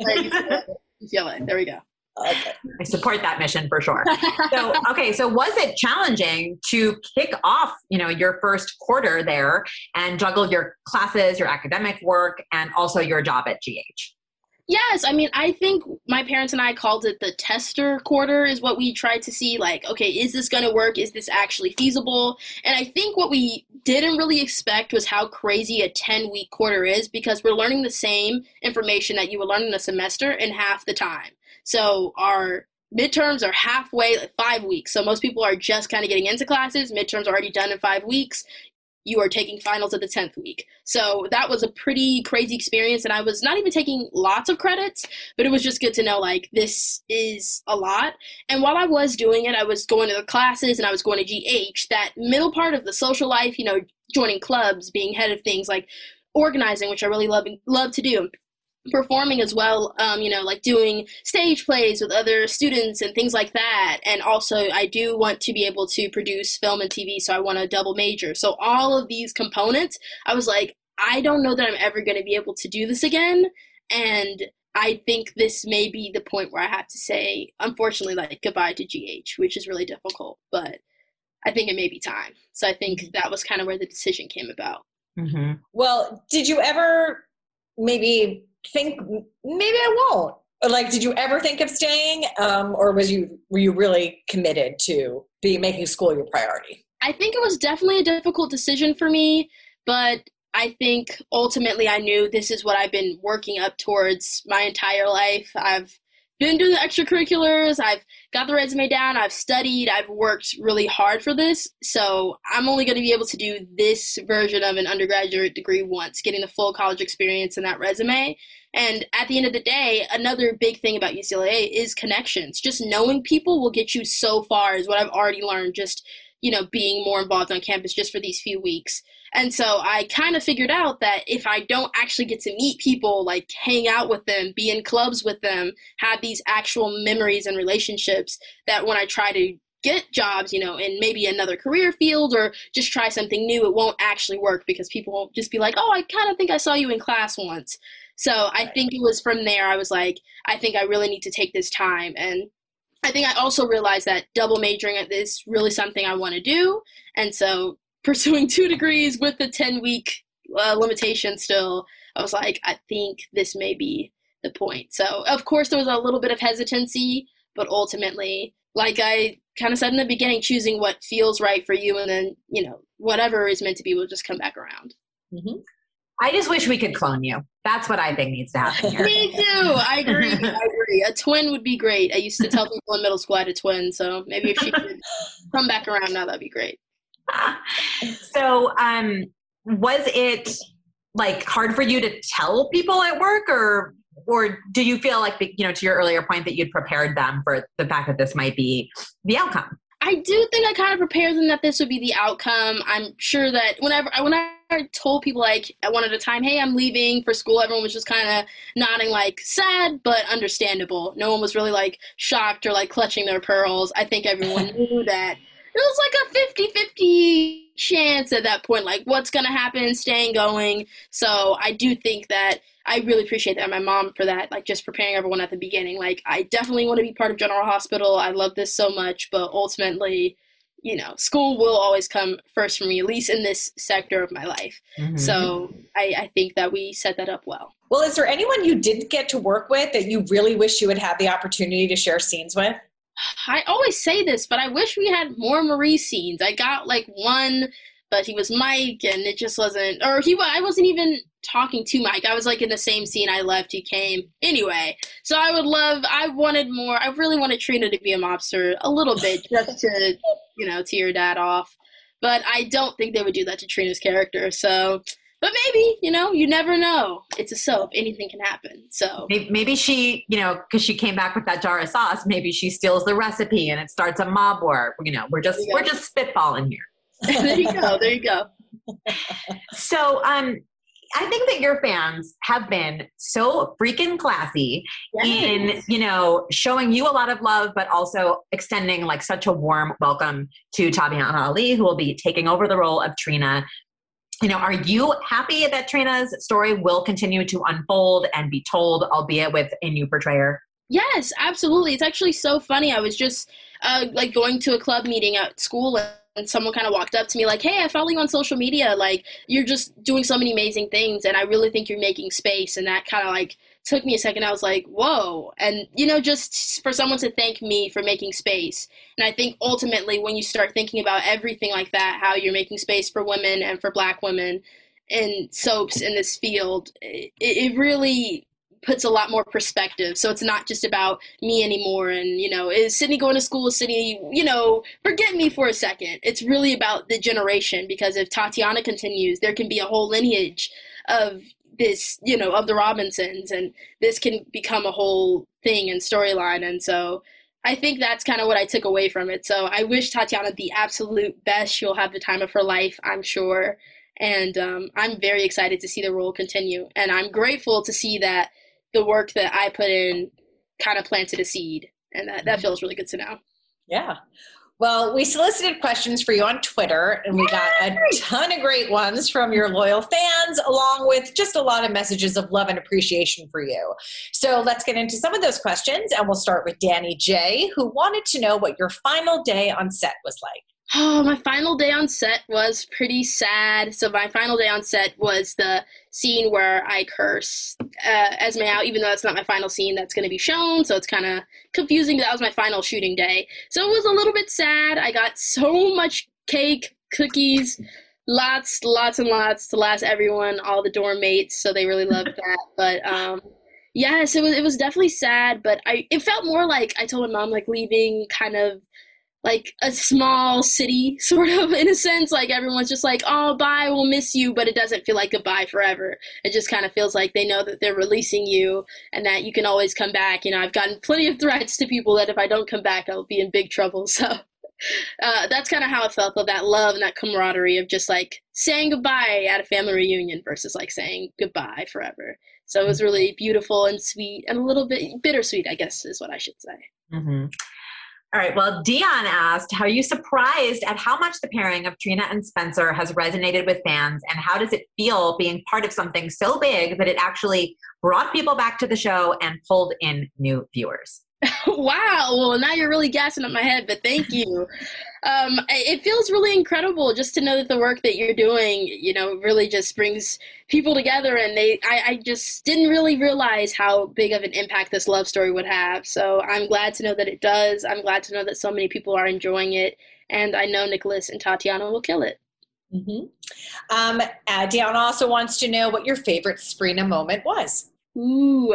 Speaker 5: U C L A, there we go.
Speaker 3: Okay.
Speaker 4: I support that mission for sure. So, okay. So was it challenging to kick off, you know, your first quarter there and juggle your classes, your academic work, and also your job at G H?
Speaker 5: Yes. I mean, I think my parents and I called it the tester quarter is what we tried to see. Like, okay, is this going to work? Is this actually feasible? And I think what we didn't really expect was how crazy a ten-week quarter is, because we're learning the same information that you would learn in a semester in half the time. So our midterms are halfway, like five weeks. So most people are just kind of getting into classes. Midterms are already done in five weeks. You are taking finals at the tenth week. So that was a pretty crazy experience. And I was not even taking lots of credits, but it was just good to know, like, this is a lot. And while I was doing it, I was going to the classes and I was going to G H. That middle part of the social life, you know, joining clubs, being head of things like organizing, which I really love, love to do. Performing as well, um, you know, like doing stage plays with other students and things like that. And also I do want to be able to produce film and T V, so I want to double major. So all of these components, I was like, I don't know that I'm ever going to be able to do this again. And I think this may be the point where I have to say, unfortunately, like goodbye to G H, which is really difficult, but I think it may be time. So I think that was kind of where the decision came about.
Speaker 3: Mm-hmm. Well, did you ever maybe think maybe I won't? Or like, did you ever think of staying, um, or was you were you really committed to be making school your priority?
Speaker 5: I think it was definitely a difficult decision for me, but I think ultimately I knew this is what I've been working up towards my entire life. I've been doing the extracurriculars, I've got the resume down, I've studied, I've worked really hard for this, so I'm only going to be able to do this version of an undergraduate degree once, getting the full college experience in that resume. And at the end of the day, another big thing about U C L A is connections. Just knowing people will get you so far is what I've already learned, just, you know, being more involved on campus just for these few weeks. And so I kind of figured out that if I don't actually get to meet people, like hang out with them, be in clubs with them, have these actual memories and relationships, that when I try to get jobs, you know, in maybe another career field or just try something new, it won't actually work because people won't just be like, oh, I kind of think I saw you in class once. So I think it was from there I was like, I think I really need to take this time. And I think I also realized that double majoring is really something I want to do. And so pursuing two degrees with the ten-week uh, limitation still, I was like, I think this may be the point. So, of course, there was a little bit of hesitancy, but ultimately, like I kind of said in the beginning, choosing what feels right for you, and then, you know, whatever is meant to be will just come back around.
Speaker 4: Mm-hmm. I just wish we could clone you. That's what I think needs to happen here.
Speaker 5: Me too. I agree. I agree. A twin would be great. I used to tell people in middle school I had a twin, so maybe if she could come back around now, that'd be great.
Speaker 4: So, um, was it like hard for you to tell people at work, or, or do you feel like, you know, to your earlier point that you'd prepared them for the fact that this might be the outcome?
Speaker 5: I do think I kind of prepared them that this would be the outcome. I'm sure that whenever I, when I told people like at one at a time, hey, I'm leaving for school, everyone was just kind of nodding like sad, but understandable. No one was really like shocked or like clutching their pearls. I think everyone knew that it was like a fifty-fifty chance at that point, like what's going to happen, staying going. So I do think that I really appreciate that, my mom, for that, like just preparing everyone at the beginning. Like, I definitely want to be part of General Hospital. I love this so much, but ultimately, you know, school will always come first for me, at least in this sector of my life. Mm-hmm. So I, I think that we set that up well.
Speaker 3: Well, is there anyone you didn't get to work with that you really wish you would have the opportunity to share scenes with?
Speaker 5: I always say this, but I wish we had more Marie scenes. I got like one, but he was Mike, and it just wasn't, or he, I wasn't even talking to Mike. I was like in the same scene. I left, he came. Anyway, so I would love, I wanted more, I really wanted Trina to be a mobster a little bit, just to, you know, tear your dad off. But I don't think they would do that to Trina's character. So But maybe, you know, you never know. It's a soap. Anything can happen. So
Speaker 4: maybe she, you know, because she came back with that jar of sauce, maybe she steals the recipe and it starts a mob war. You know, we're just we're just spitballing here.
Speaker 5: There you go. There you go.
Speaker 4: So, um, I think that your fans have been so freaking classy yes. in, you know, showing you a lot of love, but also extending like such a warm welcome to Tabyana Ali, who will be taking over the role of Trina. You know, are you happy that Trina's story will continue to unfold and be told, albeit with a new portrayer?
Speaker 5: Yes, absolutely. It's actually so funny. I was just uh, like going to a club meeting at school and someone kind of walked up to me like, hey, I follow you on social media. Like, you're just doing so many amazing things, and I really think you're making space. And that kind of like took me a second. I was like, whoa. And, you know, just for someone to thank me for making space. And I think ultimately when you start thinking about everything like that, how you're making space for women and for Black women in soaps in this field, it, it really puts a lot more perspective. So it's not just about me anymore. And, you know, is Sydney going to school? Is Sydney, you know, forget me for a second. It's really about the generation, because if Tatiana continues, there can be a whole lineage of this, you know, of the Robinsons, and this can become a whole thing and storyline. And so I think that's kind of what I took away from it. So I wish Tatiana the absolute best. She'll have the time of her life, I'm sure. And um, I'm very excited to see the role continue. And I'm grateful to see that the work that I put in kind of planted a seed, and that, that feels really good to know.
Speaker 3: Yeah. Well, we solicited questions for you on Twitter, and we got a ton of great ones from your loyal fans, along with just a lot of messages of love and appreciation for you. So let's get into some of those questions, and we'll start with Danny J, who wanted to know what your final day on set was like.
Speaker 5: Oh, my final day on set was pretty sad. So my final day on set was the scene where I curse uh, Esme out, even though that's not my final scene that's going to be shown. So it's kind of confusing. That was my final shooting day. So it was a little bit sad. I got so much cake, cookies, lots, lots and lots to last everyone, all the dorm mates. So they really loved that. But um, yes, it was, it was definitely sad. But I, it felt more like I told my mom, like leaving kind of like a small city, sort of, in a sense. Like everyone's just like, oh, bye, we'll miss you, but it doesn't feel like goodbye forever. It just kind of feels like they know that they're releasing you and that you can always come back. You know, I've gotten plenty of threats to people that if I don't come back, I'll be in big trouble. So uh, that's kind of how it felt, of that love and that camaraderie of just like saying goodbye at a family reunion versus like saying goodbye forever. So it was really beautiful and sweet and a little bit bittersweet, I guess is what I should say.
Speaker 4: Mm-hmm. All right. Well, Dion asked, how are you surprised at how much the pairing of Trina and Spencer has resonated with fans, and how does it feel being part of something so big that it actually brought people back to the show and pulled in new viewers?
Speaker 5: Wow. Well, now you're really gassing up my head, but thank you. um, it feels really incredible just to know that the work that you're doing, you know, really just brings people together. And they, I, I just didn't really realize how big of an impact this love story would have. So I'm glad to know that it does. I'm glad to know that so many people are enjoying it. And I know Nicholas and Tatiana will kill it.
Speaker 3: Mm-hmm. Um, uh, Diana also wants to know what your favorite Sprina moment was.
Speaker 5: Ooh,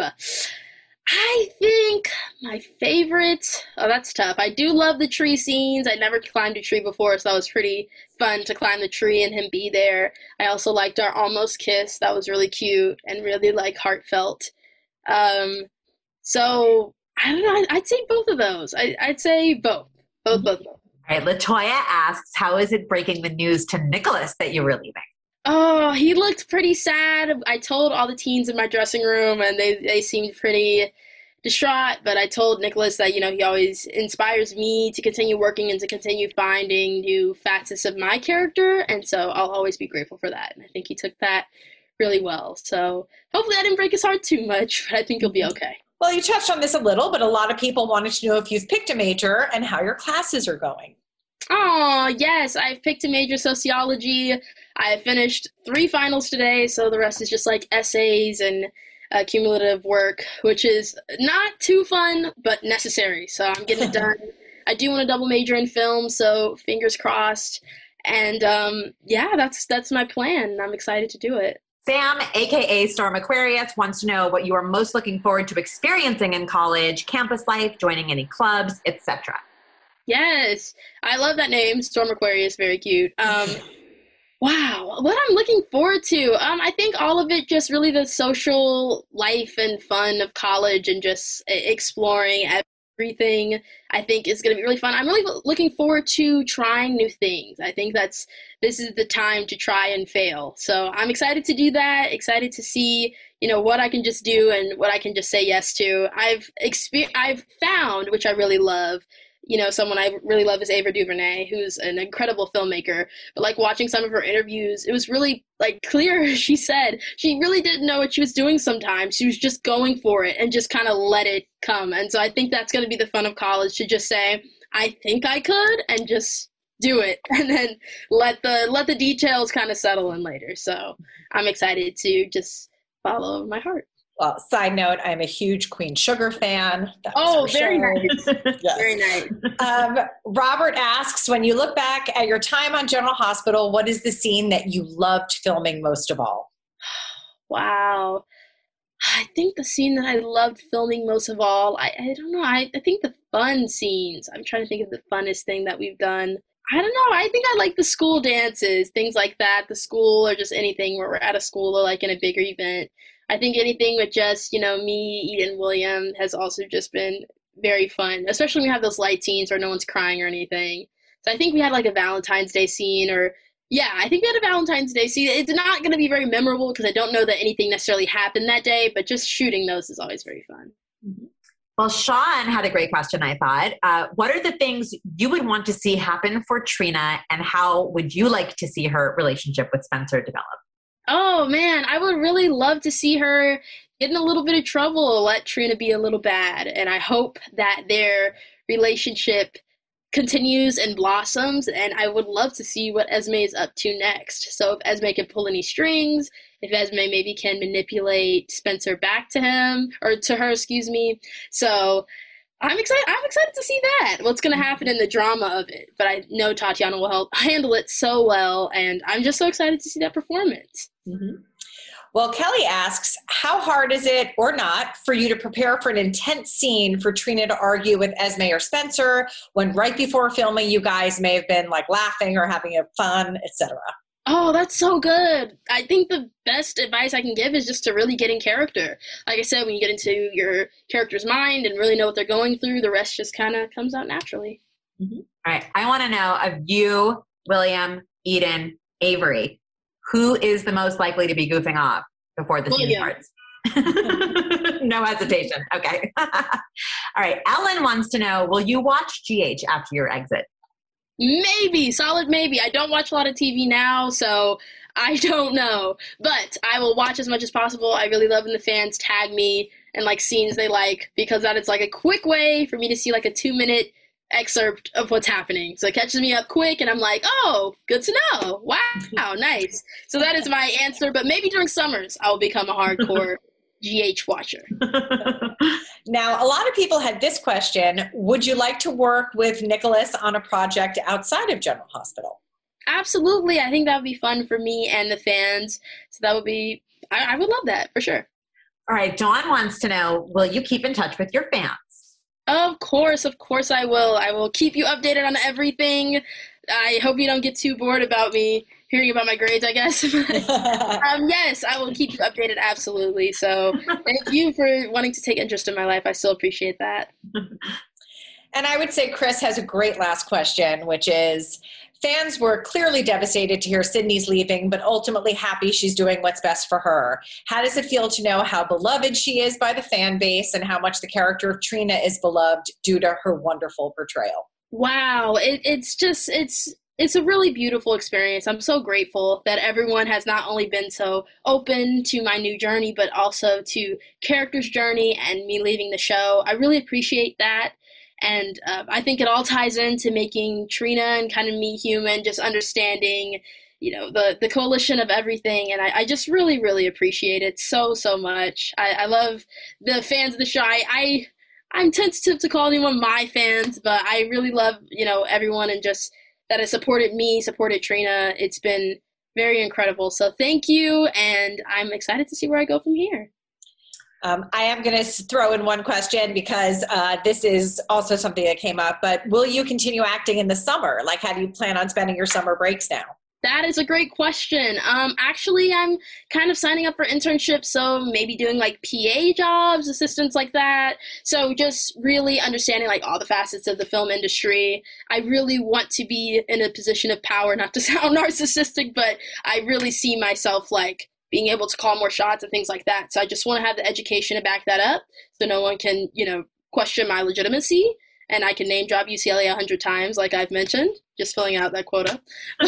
Speaker 5: I think my favorite, oh, that's tough. I do love the tree scenes. I never climbed a tree before, so that was pretty fun to climb the tree and him be there. I also liked our almost kiss. That was really cute and really, like, heartfelt. Um, so, I don't know. I'd say both of those. I, I'd say both. Both, both, both.
Speaker 4: All right. Latoya asks, how is it breaking the news to Nicholas that you were leaving?
Speaker 5: Oh, he looked pretty sad. I told all the teens in my dressing room, and they, they seemed pretty distraught. But I told Nicholas that, you know, he always inspires me to continue working and to continue finding new facets of my character. And so I'll always be grateful for that. And I think he took that really well. So hopefully I didn't break his heart too much, but I think he'll be okay.
Speaker 3: Well, you touched on this a little, but a lot of people wanted to know if you've picked a major and how your classes are going.
Speaker 5: Oh, yes, I've picked a major, sociology. I finished three finals today, so the rest is just like essays and uh, cumulative work, which is not too fun, but necessary. So I'm getting it done. I do want to double major in film, so fingers crossed. And um, yeah, that's that's my plan. I'm excited to do it.
Speaker 4: Sam, a k a. Storm Aquarius, wants to know what you are most looking forward to experiencing in college, campus life, joining any clubs, et cetera.
Speaker 5: Yes, I love that name, Storm Aquarius, very cute. Um, Wow, what I'm looking forward to. Um, I think all of it, just really the social life and fun of college and just exploring everything, I think is going to be really fun. I'm really looking forward to trying new things. I think that's, this is the time to try and fail. So I'm excited to do that, excited to see, you know, what I can just do and what I can just say yes to. I've exper- I've found, which I really love, you know, someone I really love is Ava DuVernay, who's an incredible filmmaker. But like watching some of her interviews, it was really like clear. She said she really didn't know what she was doing sometimes. She was just going for it and just kind of let it come. And so I think that's going to be the fun of college, to just say, I think I could, and just do it, and then let the let the details kind of settle in later. So I'm excited to just follow my heart.
Speaker 3: Well, side note, I'm a huge Queen Sugar fan. That
Speaker 5: oh, very
Speaker 3: sure.
Speaker 5: nice.
Speaker 3: Yes.
Speaker 5: Very nice.
Speaker 3: Um, Robert asks, when you look back at your time on General Hospital, what is the scene that you loved filming most of all?
Speaker 5: Wow. I think the scene that I loved filming most of all, I, I don't know, I, I think the fun scenes. I'm trying to think of the funnest thing that we've done. I don't know. I think I like the school dances, things like that, the school, or just anything where we're at a school or like in a bigger event. I think anything with just, you know, me, Eden, William has also just been very fun, especially when we have those light scenes where no one's crying or anything. So I think we had like a Valentine's Day scene, or yeah, I think we had a Valentine's Day scene. It's not going to be very memorable because I don't know that anything necessarily happened that day, but just shooting those is always very fun.
Speaker 4: Mm-hmm. Well, Sean had a great question, I thought. Uh, what are the things you would want to see happen for Trina, and how would you like to see her relationship with Spencer develop?
Speaker 5: Oh, man, I would really love to see her get in a little bit of trouble, let Trina be a little bad. And I hope that their relationship continues and blossoms. And I would love to see what Esme is up to next. So if Esme can pull any strings, if Esme maybe can manipulate Spencer back to him, or to her, excuse me. So I'm excited. I'm excited to see that. What's going to happen in the drama of it. But I know Tatiana will help handle it so well. And I'm just so excited to see that performance.
Speaker 3: Mm-hmm. Well, Kelly asks, how hard is it, or not, for you to prepare for an intense scene for Trina to argue with Esme or Spencer, when right before filming you guys may have been like laughing or having a fun, et cetera?
Speaker 5: Oh, that's so good. I think the best advice I can give is just to really get in character. Like I said, when you get into your character's mind and really know what they're going through, the rest just kind of comes out naturally.
Speaker 4: Mm-hmm. All right. I want to know of you, William, Eden, Avery, who is the most likely to be goofing off before the scene starts? No hesitation. Okay. All right. Ellen wants to know, will you watch G H after your exit?
Speaker 5: Maybe. Solid maybe. I don't watch a lot of T V now, so I don't know. But I will watch as much as possible. I really love when the fans tag me and like scenes they like, because that is like a quick way for me to see like a two minute excerpt of what's happening. So it catches me up quick and I'm like, oh, good to know. Wow, nice. So that is my answer. But maybe during summers, I will become a hardcore G H watcher.
Speaker 3: Now, a lot of people had this question. Would you like to work with Nicholas on a project outside of General Hospital?
Speaker 5: Absolutely. I think that would be fun for me and the fans. So that would be, I, I would love that for sure.
Speaker 4: All right. Dawn wants to know, will you keep in touch with your fans?
Speaker 5: Of course, of course I will. I will keep you updated on everything. I hope you don't get too bored about me hearing about my grades, I guess. um, yes, I will keep you updated, absolutely. So thank you for wanting to take interest in my life. I still appreciate that.
Speaker 3: And I would say Chris has a great last question, which is, fans were clearly devastated to hear Sydney's leaving, but ultimately happy she's doing what's best for her. How does it feel to know how beloved she is by the fan base, and how much the character of Trina is beloved due to her wonderful portrayal?
Speaker 5: Wow. It, it's just, it's, it's a really beautiful experience. I'm so grateful that everyone has not only been so open to my new journey, but also to character's journey and me leaving the show. I really appreciate that. And uh, I think it all ties into making Trina and kind of me human, just understanding, you know, the, the coalition of everything. And I, I just really, really appreciate it so, so much. I, I love the fans of the show. I, I, I'm tentative to call anyone my fans, but I really love, you know, everyone, and just that has supported me, supported Trina. It's been very incredible. So thank you. And I'm excited to see where I go from here.
Speaker 3: Um, I am going to throw in one question, because uh, this is also something that came up, but will you continue acting in the summer? Like, how do you plan on spending your summer breaks now?
Speaker 5: That is a great question. Um, actually, I'm kind of signing up for internships, so maybe doing like P A jobs, assistants like that. So just really understanding like all the facets of the film industry. I really want to be in a position of power, not to sound narcissistic, but I really see myself like being able to call more shots and things like that. So I just want to have the education to back that up so no one can, you know, question my legitimacy. And I can name drop U C L A a hundred times, like I've mentioned, just filling out that quota.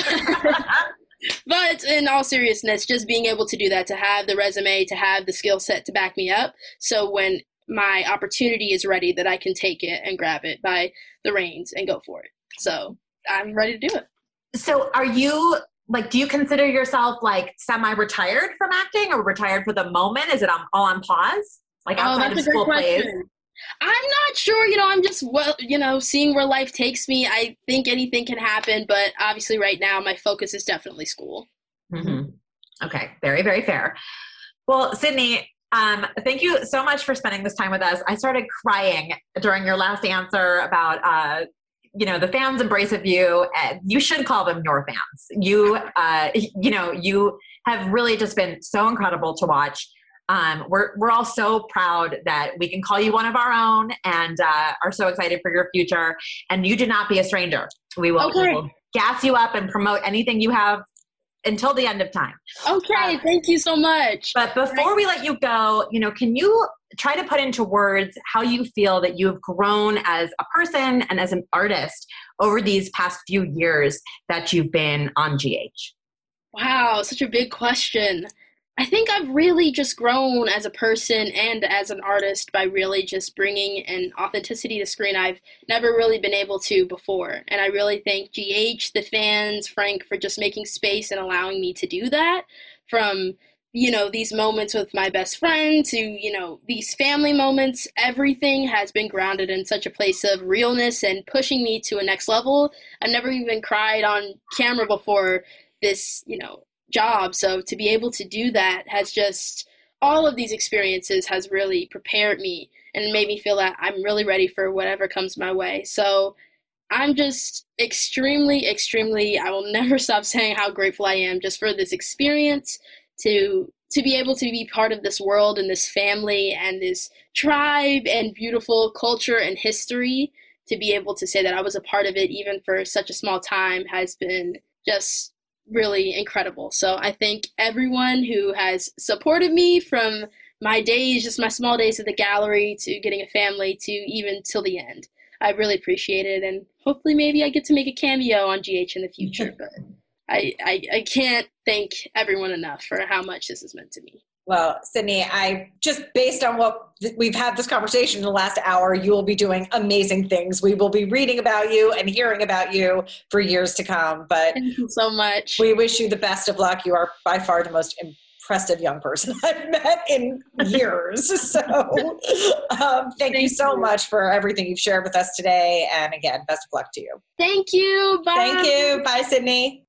Speaker 5: But in all seriousness, just being able to do that, to have the resume, to have the skill set to back me up. So when my opportunity is ready, that I can take it and grab it by the reins and go for it. So I'm ready to do it.
Speaker 4: So are you, like, do you consider yourself like semi-retired from acting or retired for the moment? Is it on, all on pause? Like outside
Speaker 5: oh,
Speaker 4: of school plays?
Speaker 5: I'm not sure, you know, I'm just, well, you know, seeing where life takes me. I think anything can happen, but obviously right now my focus is definitely school.
Speaker 4: Mm-hmm. Okay. Very, very fair. Well, Sydney, um, thank you so much for spending this time with us. I started crying during your last answer about, uh, you know, the fans' embrace of you. Uh, you should call them your fans. You, uh, you know, you have really just been so incredible to watch. Um, we're, we're all so proud that we can call you one of our own and uh, are so excited for your future. And you do not be a stranger. We will,
Speaker 5: okay.
Speaker 4: we will gas you up and promote anything you have until the end of time.
Speaker 5: Okay.
Speaker 4: Uh,
Speaker 5: thank you so much.
Speaker 4: But before we let you go, you know, can you try to put into words how you feel that you've grown as a person and as an artist over these past few years that you've been on G H?
Speaker 5: Wow. Such a big question. I think I've really just grown as a person and as an artist by really just bringing an authenticity to screen I've never really been able to before. And I really thank G H, the fans, Frank, for just making space and allowing me to do that. From, you know, these moments with my best friend to, you know, these family moments, everything has been grounded in such a place of realness and pushing me to a next level. I've never even cried on camera before this, you know, job. So to be able to do that has just, all of these experiences has really prepared me and made me feel that I'm really ready for whatever comes my way. So I'm just extremely, extremely, I will never stop saying how grateful I am just for this experience, to to be able to be part of this world and this family and this tribe and beautiful culture and history. To be able to say that I was a part of it even for such a small time has been just really incredible. So I thank everyone who has supported me from my days, just my small days at the gallery, to getting a family, to even till the end. I really appreciate it, and hopefully maybe I get to make a cameo on G H in the future, but I, I, I can't thank everyone enough for how much this has meant to me.
Speaker 3: Well, Sydney, I just based on what th- we've had this conversation in the last hour, you will be doing amazing things. We will be reading about you and hearing about you for years to come. But
Speaker 5: thank you so much.
Speaker 3: We wish you the best of luck. You are by far the most impressive young person I've met in years. So um, thank, thank you so you. much for everything you've shared with us today. And again, best of luck to you.
Speaker 5: Thank you. Bye.
Speaker 3: Thank you. Bye, Sydney.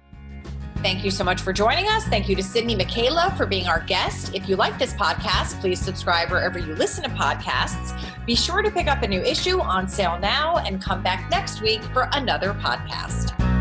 Speaker 3: Thank you so much for joining us. Thank you to Sydney Mikayla for being our guest. If you like this podcast, please subscribe wherever you listen to podcasts. Be sure to pick up a new issue on sale now and come back next week for another podcast.